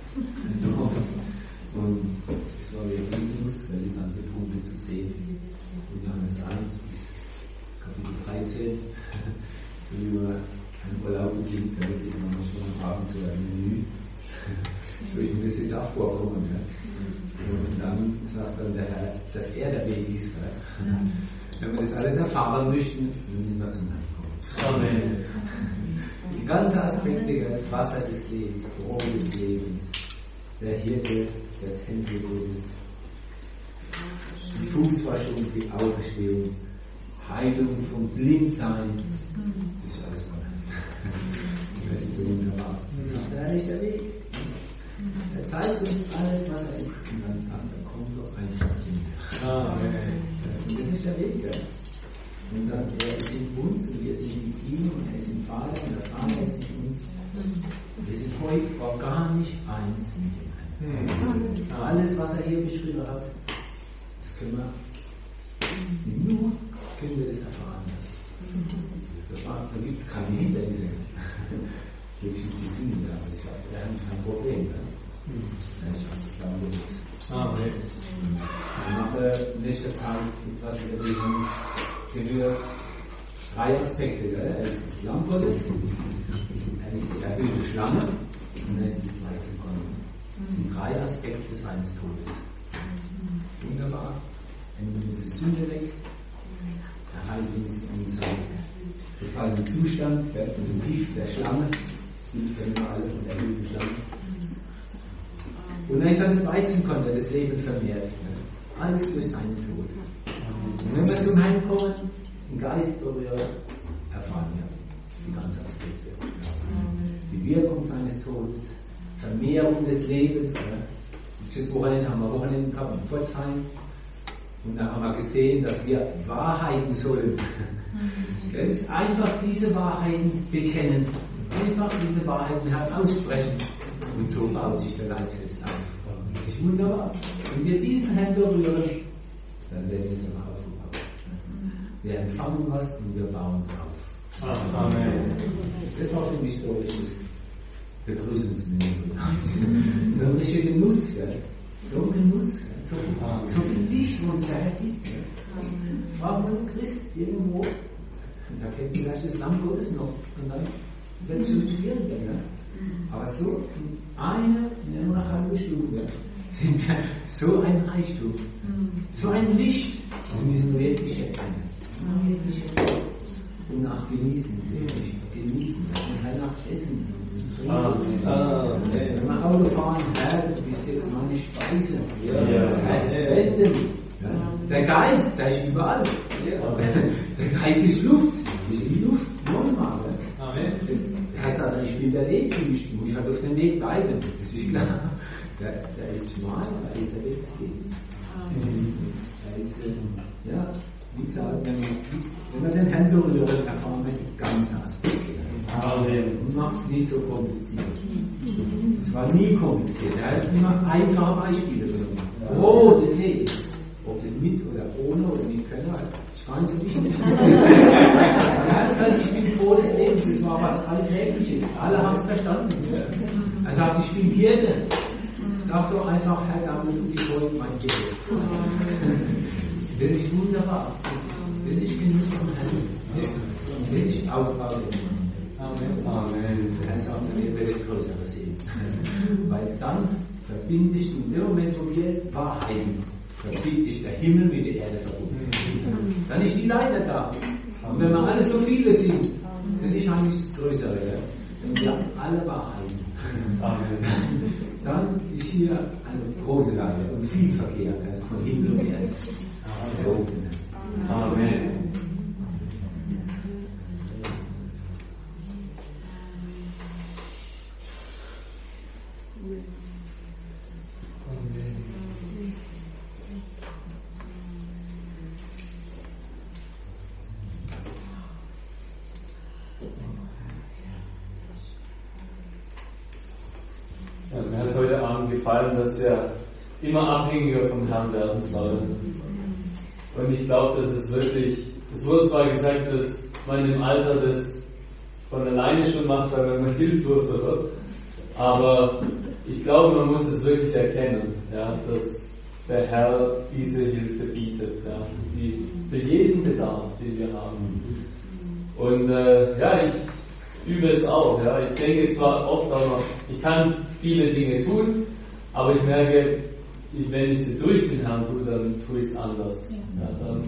Und es war sehr Erlebnis, die ganze Punkte zu sehen. Und Johannes 1 bis Kapitel 13 über einen Urlaub ging, da wird eben manchmal am Abend so ein Menü. Ich würde mir das jetzt auch vorkommen. Ja. Und dann sagt dann der Herr, dass er der Weg ist. Ja. Wenn wir das alles erfahren möchten, müssen wir zum Herrn kommen. Amen. Die ganzen Aspekte, Wasser des Lebens, Brot des Lebens, der Hirte, der Tempel Gottes, die Fußwaschung, die Auferstehung, Heilung vom Blindsein, das ist alles von Herrn. Das ist so wunderbar. Das ist der nicht der Weg. Er zeigt uns alles, was er ist, und dann sagt er, komm doch einfach hin. Und das ist der Weg, ja. Und dann, er ist in uns und wir sind in ihm und er ist im Vater und der Vater ist in uns. Und wir sind heute organisch eins mit dem Herrn. Alles, was er hier beschrieben hat, das können wir das erfahren. Da gibt es keine Hindernisse. Hier ist die Sünde, aber ich glaube, wir haben kein Problem. Amen. In nächster Zeit etwas über die 3 Aspekte. Er ist das Lamm Gottes, er ist die erhöhte Schlange und er ist das Weizenkorn. Das sind 3 Aspekte seines Todes. Wunderbar. Er nimmt unsere Sünde weg, er heilt uns in unserem gefallenen Zustand, wird von dem Gift der Schlange, das gilt ja immer alles von der erhöhten Schlange. Und dann ist das Weizenkorn, der das Leben vermehrt. Alles durch seinen Tod. Und wenn wir zum Heim kommen, im Geist berühren, erfahren wir die ganze Aspekte. Die Wirkung seines Todes, Vermehrung des Lebens. Dieses Wochenende haben wir Wochenende gehabt in Pforzheim. Und da haben wir gesehen, dass wir Wahrheiten sollen. Einfach diese Wahrheiten bekennen. Einfach diese Wahrheiten aussprechen. Und so baut sich der Leib selbst auf. Das ist wunderbar. Wenn wir diesen Herrn berühren, dann werden wir so aufgebaut. Wir empfangen was und wir bauen auf. Amen. Das war für mich so richtig Begrüßungsmenü. So ein richtiger Genuss. So ein Genuss. So viel Licht, wo uns der Herr gibt. Frag mal einen Christ irgendwo. Da kennt vielleicht das Lamm Gottes noch. Und dann wird es schon schwieriger. Ne? Aber so in nur einer halben Stunde sind wir so ein Reichtum. So ein Licht. Und wir müssen wirklich schätzen. Und nach genießen. Wirklich genießen. Und danach essen. Wenn wir Auto fahren, du bist jetzt meine Speise. Der Geist, der ist überall. Der Geist ist Luft. Ist die Luft normal. Der Herr sagt, ich bin der Weg, ich muss halt auf dem Weg bleiben. Das ist klar. Der ist schmal, der ist der Weg des Lebens. Der ist, wie gesagt, wenn wir den Herrn berühren, erfahren wir die ganze Aspekte. Und macht es nicht so kompliziert. Es war nie kompliziert. Er hat immer einfache Beispiele genommen. Das Leben. Ob das mit oder ohne oder mit können, ist gar nicht so wichtig. Er sagt, ich bin froh des Lebens. Das war was Alltägliches. Alle haben es verstanden. Er sagt, ich bin Hirte. Sag doch einfach, Herr, damit du die Folge mein Hirte. Das ist wunderbar. Das ist Genuss am Herrn. Das ist Aufbau. Amen. Der Herr sagt, ihr werdet größere sehen. Weil dann verbindest du in dem Moment, wo wir Wahrheiten, ist der Himmel mit der Erde verbunden. Dann ist die Leiter da. Und wenn wir alle so viele sind, das ist eigentlich das Größere. Wenn wir alle Wahrheiten, dann ist hier eine große Leiter und viel Verkehr von Himmel und Erde. Amen. Mir hat heute Abend gefallen, dass wir immer abhängiger vom Herrn werden sollen. Und ich glaube, das ist wirklich, es wurde zwar gesagt, dass man im Alter das von alleine schon macht, weil man hilfloser wird, aber ich glaube, man muss es wirklich erkennen, dass der Herr diese Hilfe bietet, für jeden Bedarf, den wir haben. Und ich übe es auch. Ich denke zwar oft auch noch, ich kann viele Dinge tun, aber ich merke, wenn ich sie durch den Herrn tue, dann tue ich es anders. Dann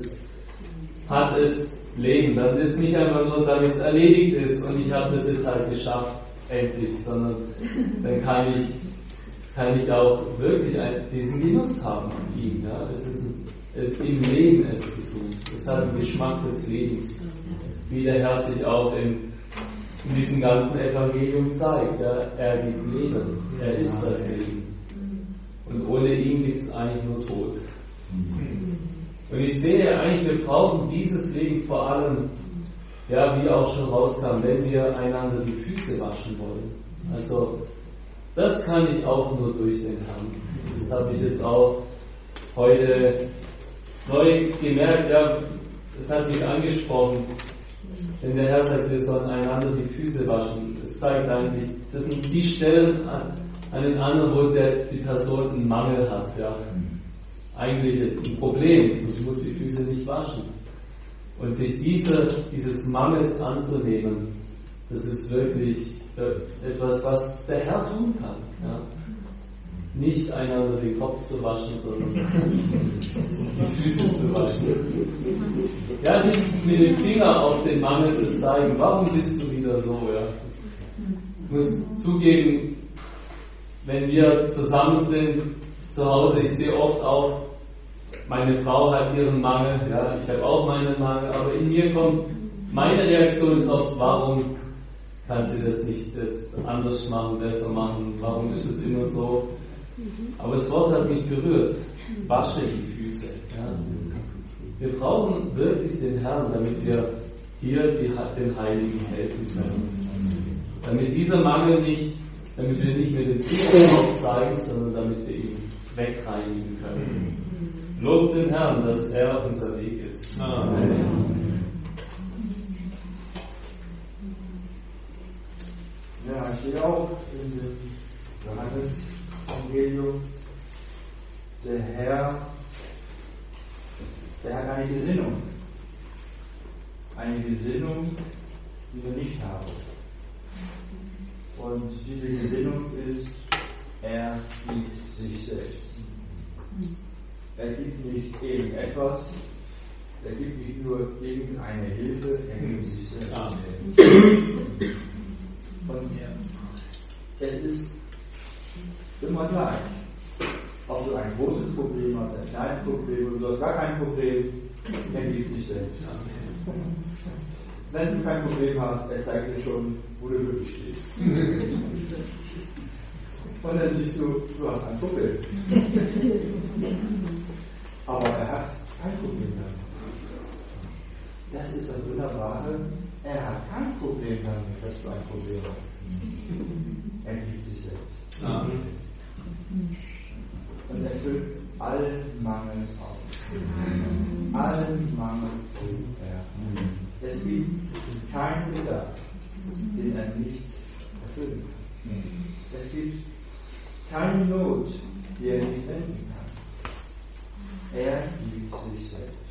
hat es Leben. Dann ist nicht einfach nur, damit es erledigt ist und ich habe das jetzt halt geschafft, endlich, sondern dann kann ich auch wirklich diesen Genuss haben an ihm. Es ist im Leben es zu tun. Es hat den Geschmack des Lebens. Wie der Herr sich auch in diesem ganzen Evangelium zeigt. Er gibt Leben. Er ist das Leben. Und ohne ihn gibt es eigentlich nur Tod. Und ich sehe eigentlich, wir brauchen dieses Leben vor allem, wie auch schon rauskam, wenn wir einander die Füße waschen wollen. Also, das kann ich auch nur durch den Herrn. Das habe ich jetzt auch heute neu gemerkt, es hat mich angesprochen. Wenn der Herr sagt, wir sollen einander die Füße waschen, es zeigt eigentlich, das sind die Stellen an den anderen, wo die Person einen Mangel hat. Eigentlich ein Problem, sonst muss die Füße nicht waschen. Und sich dieses Mangels anzunehmen, das ist wirklich etwas, was der Herr tun kann. Nicht einander den Kopf zu waschen, sondern die Füße zu waschen. Nicht mit dem Finger auf den Mangel zu zeigen, warum bist du wieder so? Ich muss zugeben, wenn wir zusammen sind zu Hause, ich sehe oft auch, meine Frau hat ihren Mangel, ja, ich habe auch meinen Mangel, aber in mir kommt, meine Reaktion ist oft, warum kann sie das nicht jetzt anders machen, besser machen, warum ist es immer so? Aber das Wort hat mich berührt, wasche die Füße. Ja. Wir brauchen wirklich den Herrn, damit wir hier den Heiligen helfen können. Damit dieser Mangel nicht, damit wir nicht mit dem Finger aufzeigen, sondern damit wir ihn wegreinigen können. Lobt den Herrn, dass er unser Weg ist. Amen. Ja, ich sehe auch in dem Johannes-Evangelium, der Herr hat eine Gesinnung. Eine Gesinnung, die wir nicht haben. Und diese Gesinnung ist, er gibt sich selbst. Er gibt nicht irgendetwas, er gibt nicht nur irgendeine Hilfe, er gibt sich selbst. Und es ist immer gleich. Ob du ein großes Problem hast, ein kleines Problem, oder du hast gar kein Problem, er gibt sich selbst. Wenn du kein Problem hast, er zeigt dir schon, wo du wirklich stehst. Und dann siehst du, du hast ein Problem. Aber er hat kein Problem damit. Das ist das Wunderbare. Er hat kein Problem damit, dass du ein Problem hast. Er liebt sich selbst. Amen. Und er füllt allen Mangel auf. Allen Mangel füllt er. Es gibt keinen Bedarf, den er nicht erfüllen kann. Es gibt keine Not, die er nicht wenden kann. Er liebt sich selbst.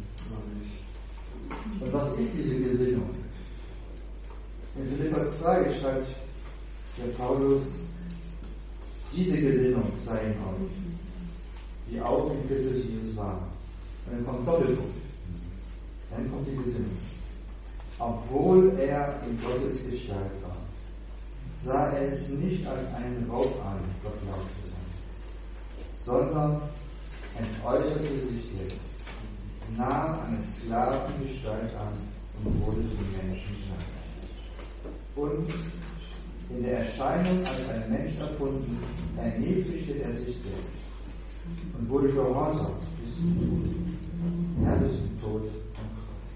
Und was ist diese Gesinnung? In Philipper 2 schreibt der Paulus, diese Gesinnung sei in euch, die auch in Christus Jesus war. Und dann kommt Doppelpunkt. Dann kommt die Gesinnung. Obwohl er in Gottes Gestalt war, sah er es nicht als einen Raub an, Gott laut zu sein, sondern entäußerte sich selbst, nahm eine Sklavengestalt an und wurde zum Menschen gleich. Und in der Erscheinung als ein Mensch erfunden, erniedrigte er sich selbst und wurde gehorsam bis zum Tod, ja, bis zum Tod am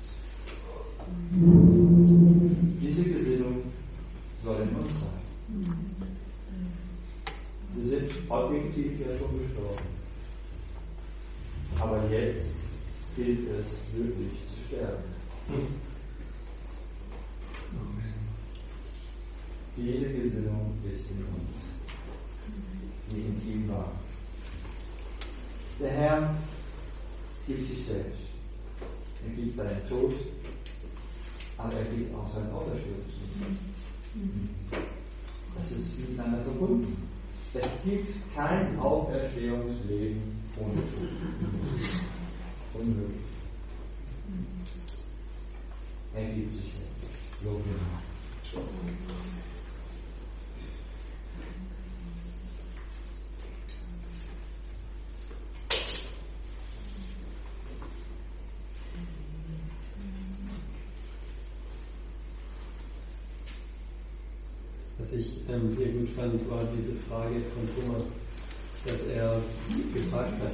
Kreuz. Diese Gesinnung soll in uns sein. Wir sind objektiv ja schon gestorben. Aber jetzt gilt es wirklich zu sterben. Diese Gesinnung ist in uns, die in ihm war. Der Herr gibt sich selbst. Er gibt seinen Tod, aber er gibt auch seinen Auferstehung. Das ist miteinander verbunden. Es gibt kein Auferstehungsleben ohne Tod. Unmöglich. Er gibt sich selbst. Lob ihn. Was ich hier gut fand, war diese Frage von Thomas, dass er gefragt hat.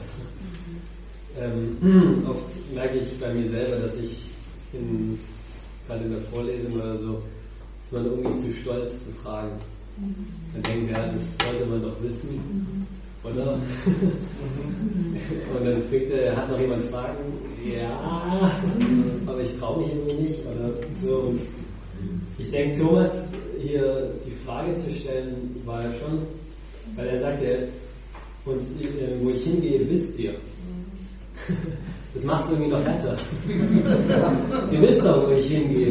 Oft merke ich bei mir selber, dass ich gerade in der Vorlesung oder so, ist man irgendwie zu stolz zu fragen. Man denkt, ja, das sollte man doch wissen, oder? Und dann fragt er, hat noch jemand Fragen? Ja, aber ich traue mich irgendwie nicht, oder so. Und ich denke, Thomas hier die Frage zu stellen, war ja schon, weil er sagte, und wo ich hingehe, wisst ihr. Das macht es irgendwie noch härter. Ihr wisst auch, wo ich hingehe.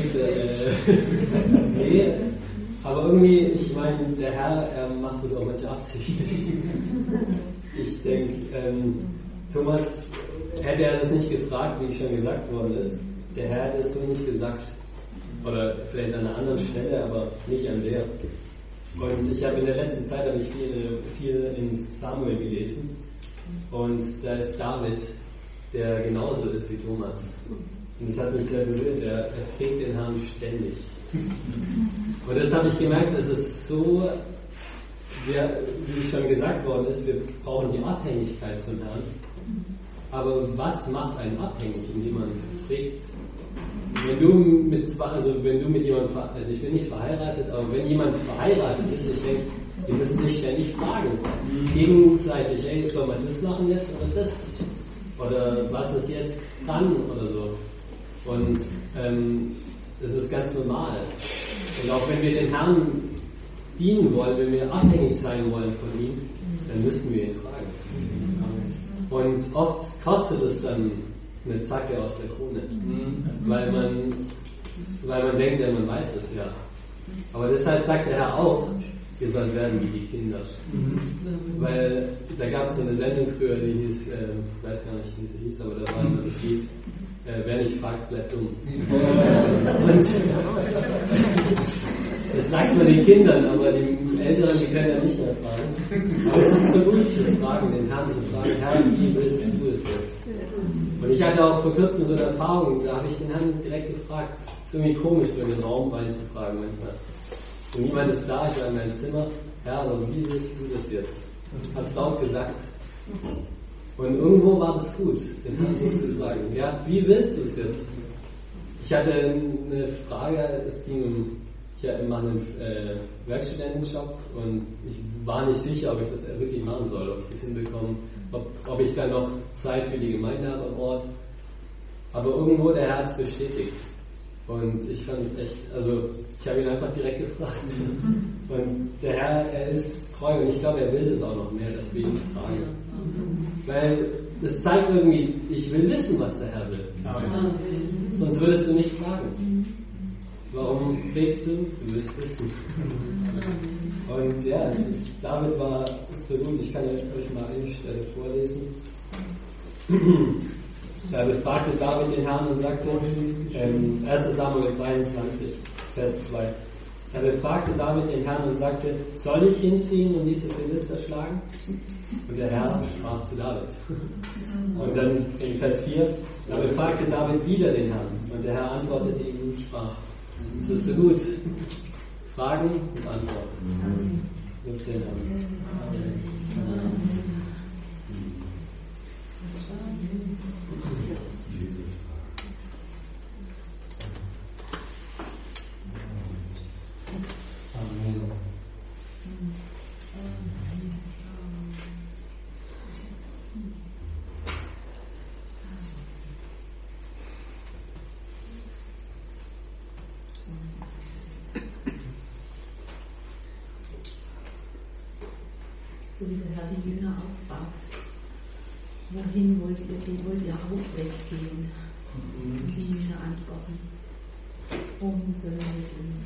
Nee. Aber irgendwie, ich meine, der Herr, er macht das auch manchmal absichtlich. Ich denke, Thomas, hätte er das nicht gefragt, wie schon gesagt worden ist, der Herr hätte es so nicht gesagt. Oder vielleicht an einer anderen Stelle, aber nicht an der. Und ich habe in der letzten Zeit viel in Samuel gelesen. Und da ist David, der genauso ist wie Thomas. Und das hat mich sehr berührt. Er pflegt den Herrn ständig. Und das habe ich gemerkt, dass es so, wie es schon gesagt worden ist, wir brauchen die Abhängigkeit zum Herrn. Aber was macht einen abhängig, indem man pflegt? Wenn du mit jemandem, also ich bin nicht verheiratet, aber wenn jemand verheiratet ist, ich denke, die müssen sich ständig fragen, gegenseitig, hey, soll man das machen jetzt oder das? Oder was ist jetzt dran oder so? Und das ist ganz normal. Und auch wenn wir dem Herrn dienen wollen, wenn wir abhängig sein wollen von ihm, dann müssen wir ihn fragen. Und oft kostet es dann eine Zacke aus der Krone, weil man denkt, ja, man weiß es ja. Aber deshalb sagt der Herr auch, ihr sollt werden wie die Kinder. Weil da gab es so eine Sendung früher, die hieß, ich weiß gar nicht, wie sie hieß, aber da war immer das Lied, wer nicht fragt, bleibt dumm. Und das sagt man den Kindern, aber die Älteren, die können ja nicht mehr fragen. Aber es ist so gut zu fragen, den Herrn zu fragen, Herr, wie willst du es jetzt? Und ich hatte auch vor kurzem so eine Erfahrung, da habe ich den Herrn direkt gefragt. Es ist irgendwie komisch, so in den Raum reinzufragen manchmal. Und niemand ist da, ich war in meinem Zimmer, Herr, aber wie willst du das jetzt? Hab's laut gesagt. Und irgendwo war das gut, den Herrn so zu fragen. Ja, wie willst du es jetzt? Ich hatte eine Frage, es ging ich mache einen Werkstudentenjob und ich war nicht sicher, ob ich das wirklich machen soll, ob ich das hinbekomme, ob ich dann noch Zeit für die Gemeinde habe am Ort. Aber irgendwo der Herr hat es bestätigt. Und ich fand es echt, also ich habe ihn einfach direkt gefragt. Und der Herr, er ist treu und ich glaube, er will das auch noch mehr, dass wir ihn fragen. Weil es zeigt irgendwie, ich will wissen, was der Herr will. Sonst würdest du nicht fragen. Warum pflegst du? Du willst wissen. Und ja, David ist so gut, ich kann euch mal eine Stelle vorlesen. Da befragte David den Herrn und sagte, 1. Samuel 23, Vers 2. Da befragte David den Herrn und sagte, soll ich hinziehen und diese Philister schlagen? Und der Herr sprach zu David. Und dann in Vers 4, da befragte David wieder den Herrn und der Herr antwortete ihm und sprach. Das ist so gut. Fragen und Antworten. Mit den Herrn. So wie der Herr die Jünger auch fragt. Wohin wollt ihr gehen? Wollt ihr auch weggehen? Und die Jünger antworten. Unsere Wegen.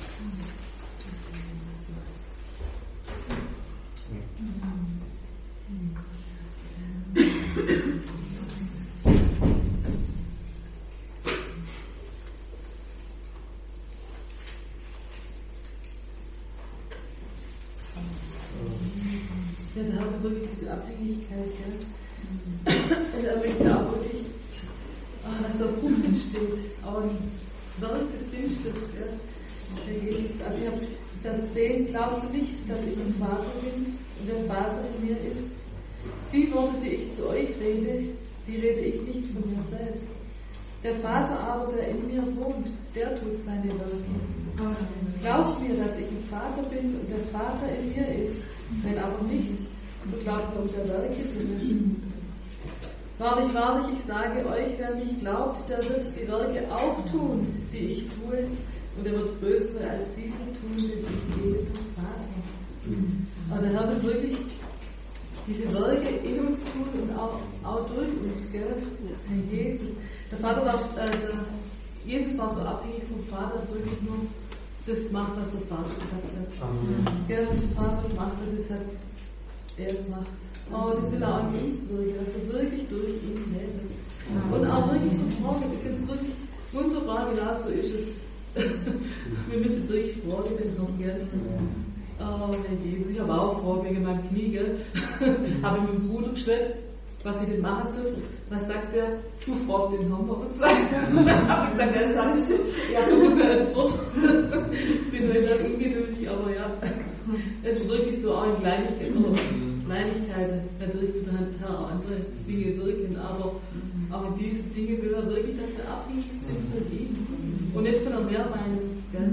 Ja, da haben wir wirklich diese Abhängigkeit, ja. Also er möchte auch wirklich, was da Frucht entsteht, auch ein Werk des Dienstes, ja. Also ich habe das sehen, glaubst du nicht, dass ich ein Vater bin und der Vater in mir ist? Die Worte, die ich zu euch rede, die rede ich nicht von mir selbst. Der Vater aber, der in mir wohnt, der tut seine Werke. Glaubt mir, dass ich ein Vater bin und der Vater in mir ist. Wenn aber nicht, so glaubt mir um der Werke zu wissen. Wahrlich, wahrlich, ich sage euch, wer mich glaubt, der wird die Werke auch tun, die ich tue, und er wird größere als diese tun, denn ich gehe zum Vater. Aber der Herr wird wirklich diese Werke in uns tun und auch durch uns, gell? Herr Jesus. Der Vater Jesus war so abhängig vom Vater, wirklich nur das gemacht, was der Vater gesagt hat. Gell, was der Vater macht, das hat er gemacht. Aber das will er auch in uns wirken, dass er wirklich durch ihn lebt. Und auch wirklich so Freude, ich finde es wirklich wunderbar, genau so ist es. Wir müssen wirklich Freude haben, gell? Jesus. Ich habe auch vor wegen meinem Knie, gell? Habe mit dem Bruder geschwätzt, was ich denn machen soll. Was sagt er? Du fragst den Hammer und so weiter. Und dann habe ich gesagt, das sag ich. Ich habe noch keine Antwort. Ich bin heute etwas ungeduldig, aber ja. Es ist wirklich so auch in Kleinigkeiten, natürlich wird der Herr auch andere Dinge wirken, aber auch in diesen Dingen will er wirklich, dass wir abhängig sind von ihm und nicht von der Mehrmeinung.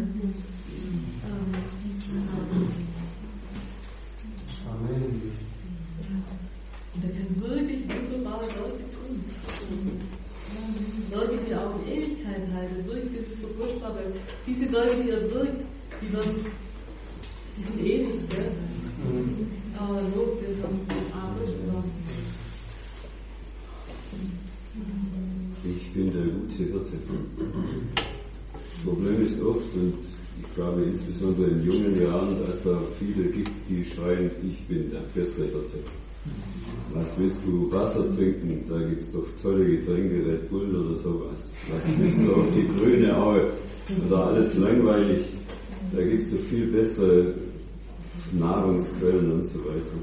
Amen. Und er kann wirklich wunderbare Leute tun. Leute, die auch in Ewigkeit halten, wirklich, das ist so furchtbar, weil diese Leute, die er wirkt, die sind ewig, gell? Aber Lob, das ist Ich bin der gute Hirte. Das Problem ist oft, und ich glaube insbesondere in jungen Jahren, dass da viele gibt, die schreien, ich bin der bessere Hirte. Was willst du Wasser trinken? Da gibt es doch tolle Getränke, Red Bull oder sowas. Was willst du auf die grüne Aue? Oder alles langweilig. Da gibt es so viel bessere Nahrungsquellen und so weiter.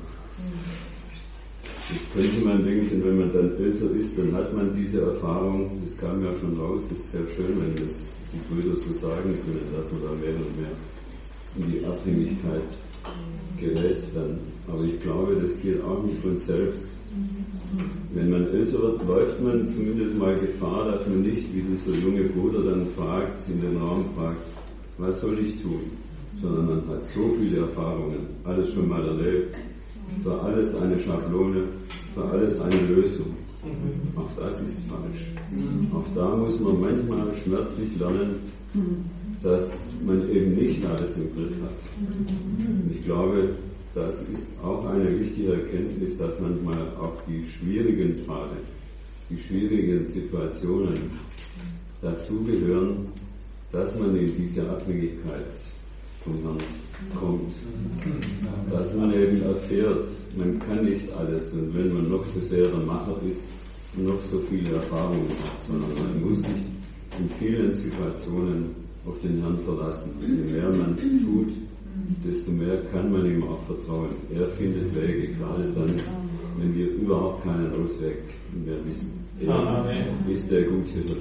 Das könnte man, denke ich, und wenn man dann älter ist, dann hat man diese Erfahrung, das kam ja schon raus, das ist sehr schön, wenn das die Brüder so sagen können, dass man da mehr und mehr in die Abhängigkeit gerät dann. Aber ich glaube, das geht auch nicht von selbst. Wenn man älter wird, läuft man zumindest mal Gefahr, dass man nicht, wie dieser junge Bruder dann fragt, in den Raum fragt, was soll ich tun? Sondern man hat so viele Erfahrungen, alles schon mal erlebt, für alles eine Schablone, für alles eine Lösung. Auch das ist falsch. Auch da muss man manchmal schmerzlich lernen, dass man eben nicht alles im Griff hat. Und ich glaube, das ist auch eine wichtige Erkenntnis, dass manchmal auch die schwierigen Pfade, die schwierigen Situationen dazugehören, dass man in diese Abhängigkeit vom Herrn kommt. Dass man eben erfährt, man kann nicht alles, und wenn man noch so sehr der Macher ist und noch so viele Erfahrungen hat, sondern man muss sich in vielen Situationen auf den Herrn verlassen. Und je mehr man es tut, desto mehr kann man ihm auch vertrauen. Er findet Wege, gerade dann, wenn wir überhaupt keinen Ausweg mehr wissen. Er ist der gute Hirte.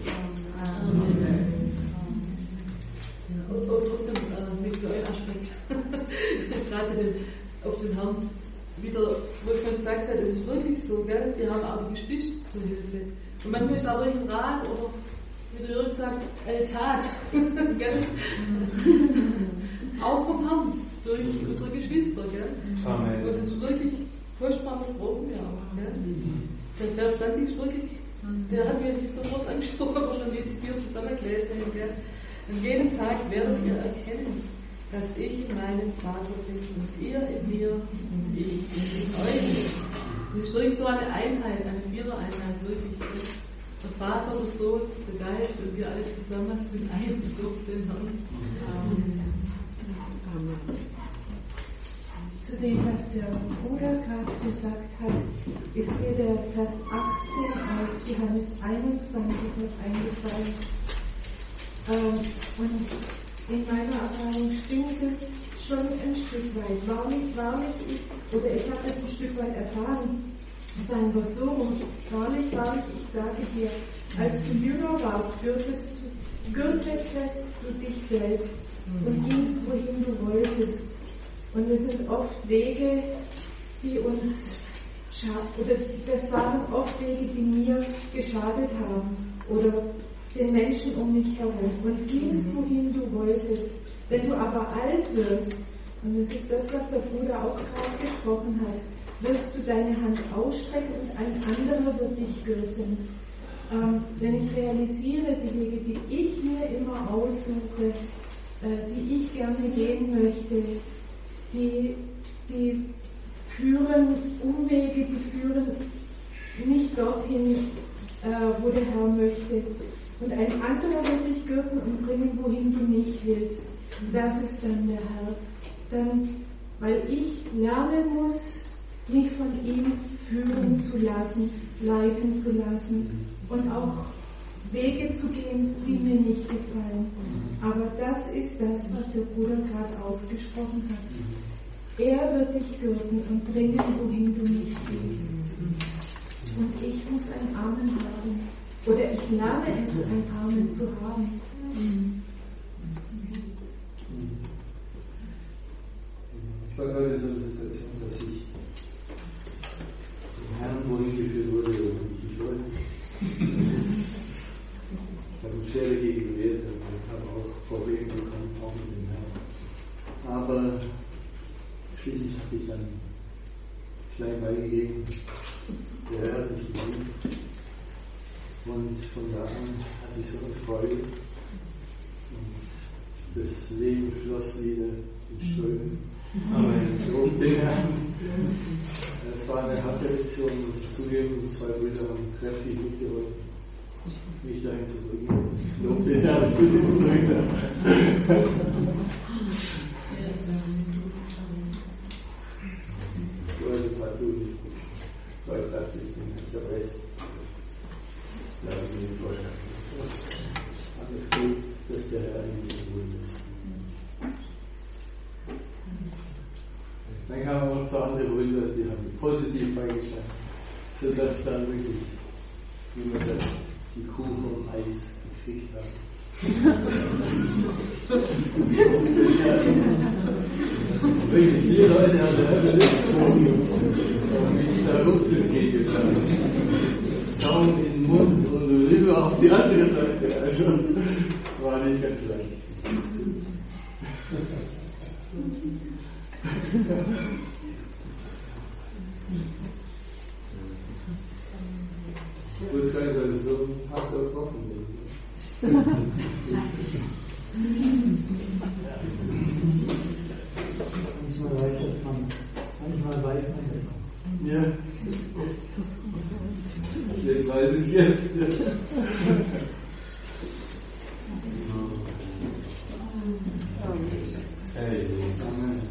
Und trotzdem mit euren Aspekt, gerade auf den Herrn wieder, wo ich schon gesagt habe, es ist wirklich so, gell? Wir haben auch die Geschwister zur Hilfe. Und manchmal ist aber ein Rat oder, wie der Jürgen sagt, eine Tat, gell? Auch vom Herrn, durch unsere Geschwister, gell? Amen. Und das ist wirklich furchtbar, das brauchen wir auch, gell? Der Vers 20 ist wirklich, der hat mir nicht sofort angesprochen, aber schon jetzt hier zusammen gelesen, gell? An jedem Tag werdet ihr erkennen, dass ich in meinem Vater bin und ihr in mir und ich in euch. Das ist wirklich so eine Einheit, eine Vierereinheit, wirklich. Der Vater, der Sohn, der Geist und wir alle zusammen sind eins durch den Herrn. Amen. Zu dem, was der Bruder gerade gesagt hat, ist mir der Vers 18 aus Johannes 21 noch eingefallen. Und in meiner Erfahrung stimmt es schon ein Stück weit. Wahrlich, oder ich habe es ein Stück weit erfahren, sagen wir so, wahrlich, ich sage dir, als du Jünger warst, gürtetest du dich selbst und gingst, wohin du wolltest. Und es sind oft Wege, die uns oder das waren oft Wege, die mir geschadet haben oder den Menschen um mich herum und gingst, wohin du wolltest. Wenn du aber alt wirst, und das ist das, was der Bruder auch gerade gesprochen hat, wirst du deine Hand ausstrecken und ein anderer wird dich gürten. Wenn ich realisiere, die Wege, die ich mir immer aussuche, die ich gerne gehen möchte, die führen Umwege, die führen nicht dorthin, wo der Herr möchte. Und ein anderer wird dich gürten und bringen, wohin du nicht willst. Das ist dann der Herr. Dann, weil ich lernen muss, mich von ihm führen zu lassen, leiten zu lassen und auch Wege zu gehen, die mir nicht gefallen. Aber das ist das, was der Bruder gerade ausgesprochen hat. Er wird dich gürten und bringen, wohin du nicht willst. Und ich muss ein Amen haben. Oder ich lerne es, ein Amen zu haben. Ich war gerade in so einer Situation, dass ich vom Herrn wohin geführt wurde, wo ich nicht wollte. Ich habe mich sehr dagegen gewehrt und habe auch Probleme bekommen, auch mit dem Herrn. Aber schließlich habe ich dann klein beigegeben, der Herr hat mich geliebt. Und von da an hatte ich so eine Freude. Und das Leben floss wieder in Strömen. Amen. Lob den Herrn. Es war eine harte Lektion, muss ich zugeben. 2 Brüder haben kräftig mitgeholfen, mich dahin zu bringen. Lob den Herrn für diese Brüder. Leute, partout nicht. Leute, ich habe recht. Ja, ich bin vorstellen. Alles gut, dass der Herr eigentlich so gut ist. Dann kamen auch 2 andere Brüder, die haben positiv beigetragen, sodass dann wirklich, wie man sagt, die Kuh vom Eis gekriegt hat. Wirklich, die Leute haben da Blitzbogen und wie ich da rumzugehen habe. Zaun in den Mund und rüber auf die andere Seite. Also war nicht ganz leicht. Ich wusste gar nicht, dass es so ein harter Knochen ist. Manchmal weiß man es. Ja. Jetzt weiß ich es jetzt. Hey, Amen.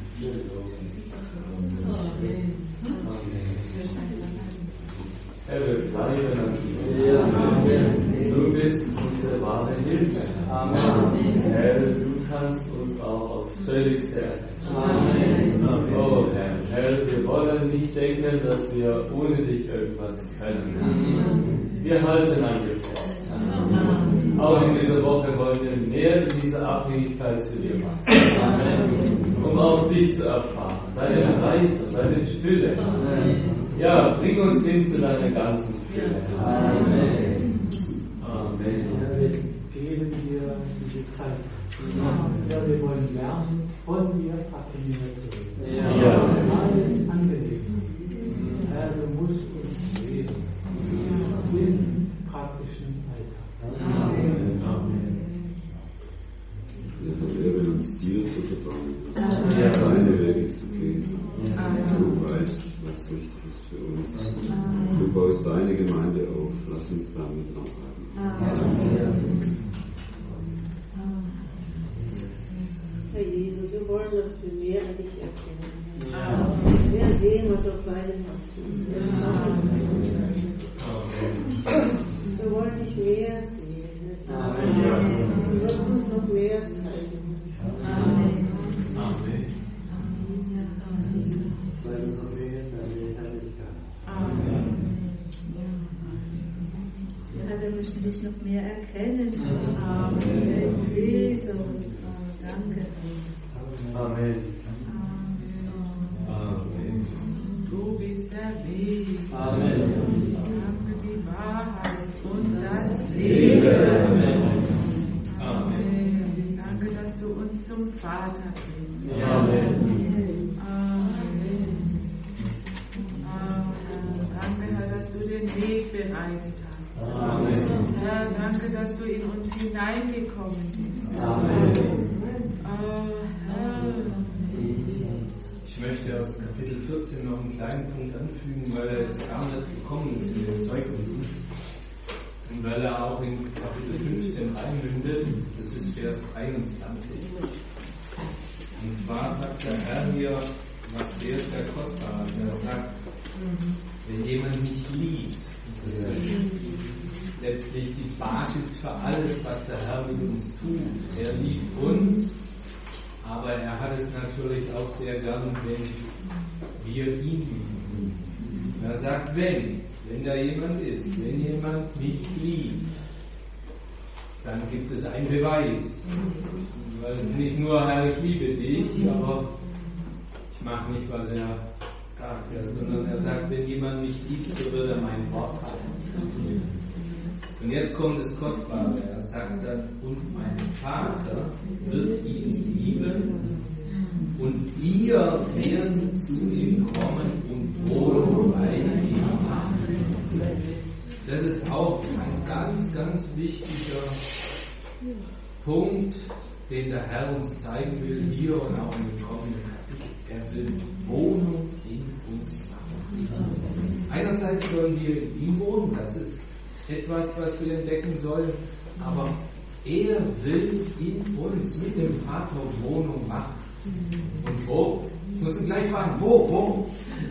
Herr, wir bleiben an dir. Amen. Du bist unsere wahre Hilfe. Amen. Herr, du kannst uns auch aus völligster Amen. Oh Herr, wir wollen nicht denken, dass wir ohne dich irgendwas können. Wir halten an dir fest. Auch in dieser Woche wollen wir mehr in dieser Abhängigkeit zu dir wachsen. Amen. Um auch dich zu erfahren, deine Reichtum, deine Fülle. Ja, bring uns hin zu deiner ganzen Fülle. Amen. Amen. Ja, wir geben dir diese Zeit. Ja, wir wollen lernen, von dir abhängig zu reden. Ja. Allen Angelegenheiten. Herr, du musst uns reden. Im praktischen Alltag. Amen. Amen. Wir lehre uns dir zu vertrauen, deine Wege zu gehen. Du weißt, was richtig ist für uns. Du baust deine Gemeinde auf. Lass uns damit arbeiten. Herr Jesus, wir wollen, dass wir mehr an dich erkennen. Mehr sehen, was auf deinem Herzen ist. Wir wollen dich mehr sehen. Du sollst uns noch mehr zeigen. Amen. Sei uns noch mehr deine Herrlichkeit. Ja, wir möchten dich noch mehr erkennen. Amen. Jesus. Danke. Amen. Amen. Du bist der Weg. Amen. Danke, die Wahrheit und das Leben. Leben. Amen. Danke, dass du uns zum Vater bringst. Amen. Amen. Danke, Herr, dass du den Weg bereitet hast. Amen. Herr, danke, dass du in uns hineingekommen bist. Amen. Ich möchte aus Kapitel 14 noch einen kleinen Punkt anfügen, weil er jetzt gar nicht gekommen ist in den Zeugnissen. Und weil er auch in Kapitel 15 einmündet, das ist Vers 21. Und zwar sagt der Herr hier was sehr, sehr Kostbares. Er sagt, wenn jemand mich liebt, letztlich die Basis für alles, was der Herr mit uns tut. Er liebt uns, aber er hat es natürlich auch sehr gern, wenn wir ihn lieben. Er sagt, wenn da jemand ist, wenn jemand mich liebt, dann gibt es einen Beweis. Weil es nicht nur, Herr, ich liebe dich, aber ich mache nicht, was er sagt, sondern er sagt, wenn jemand mich liebt, so wird er mein Wort halten. Und jetzt kommt das Kostbare. Er sagt dann, und mein Vater wird ihn lieben und wir werden zu ihm kommen und wohnen bei ihm machen. Das ist auch ein ganz, ganz wichtiger Punkt, den der Herr uns zeigen will, hier und auch im kommenden Kapitel. Er will Wohnung in uns machen. Einerseits sollen wir in ihm wohnen, das ist etwas, was wir entdecken sollen, aber er will in uns mit dem Vater Wohnung machen. Und wo? Ich muss ihn gleich fragen, wo?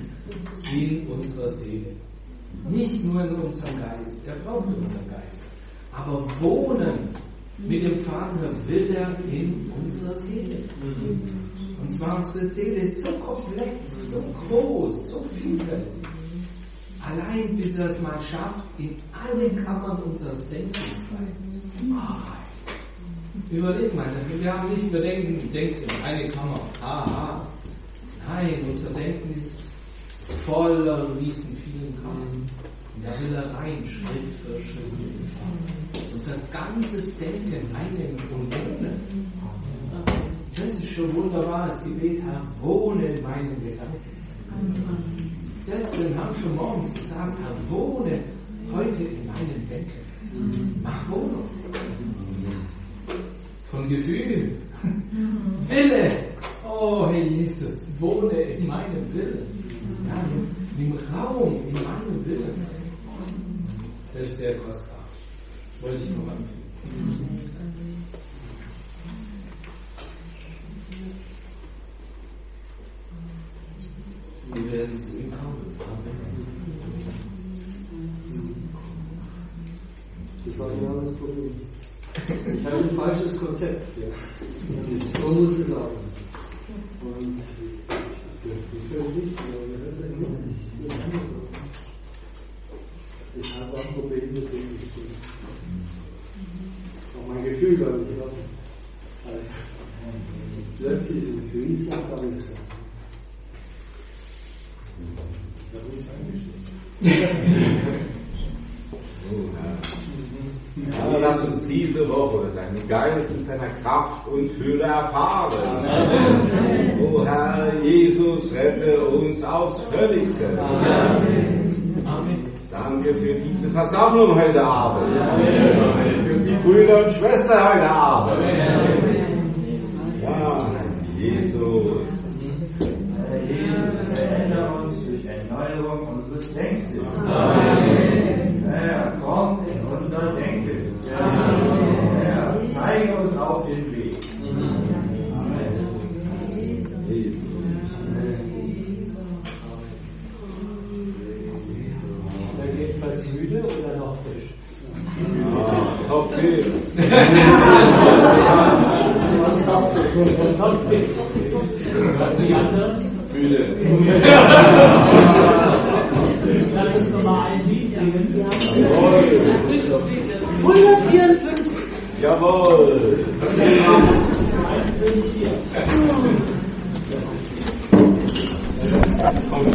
In unserer Seele. Nicht nur in unserem Geist, er braucht unseren Geist, aber wohnen mit dem Vater will er in unserer Seele. Und zwar unsere Seele ist so komplex, so groß, so vielfältig. Allein bis er es mal schafft, in alle Kammern unseres Denkens rein. Überleg mal, wir denken in eine Kammer. Nein, unser Denken ist voller riesen vielen Kammern. Und da will er rein, Schritt für Schritt. Unser ganzes Denken einnehmen und wohnen. Das ist schon wunderbares Gebet, Herr, wohne in meinen Gedanken. Deswegen haben wir schon morgens gesagt, Herr, wohne heute in meinem Denken. Mach Wohnung. Von Gefühl, Wille. Oh, Herr Jesus, wohne in meinem Willen. Ja, im Raum, in meinem Willen. Das ist sehr kostbar. Wollte ich noch anfügen. Wir werden zu ihm kommen. Das war genau das Problem. Ich hatte ein falsches Konzept. Ja. So muss es auch. Und ich höre nicht, aber wir hören nicht. Ich habe auch ein Problem mit dem Gefühl. Auch mein Gefühl war nicht offen. Also, plötzlich ein Gefühl sagt alles. Da bin ich eingestellt. Herr, lass uns diese Woche deinen Geist in seiner Kraft und Fülle erfahren. Amen. O Herr Jesus, rette uns aufs Völligste. Amen. Danke für diese Versammlung heute Abend. Amen. Für die Brüder und Schwestern heute Abend. Amen. Ja, Jesus. Herr Jesus, verändere uns durch Erneuerung unseres Denksinns. Herr, komm in unser Denken. Herr, zeige uns auf den Weg. Amen. Seid ihr etwas müde oder noch frisch? Topfit. Topfit. Was die anderen? Müde. Dann müssen wir mal ein Lied singen. 154. Jawohl. 154.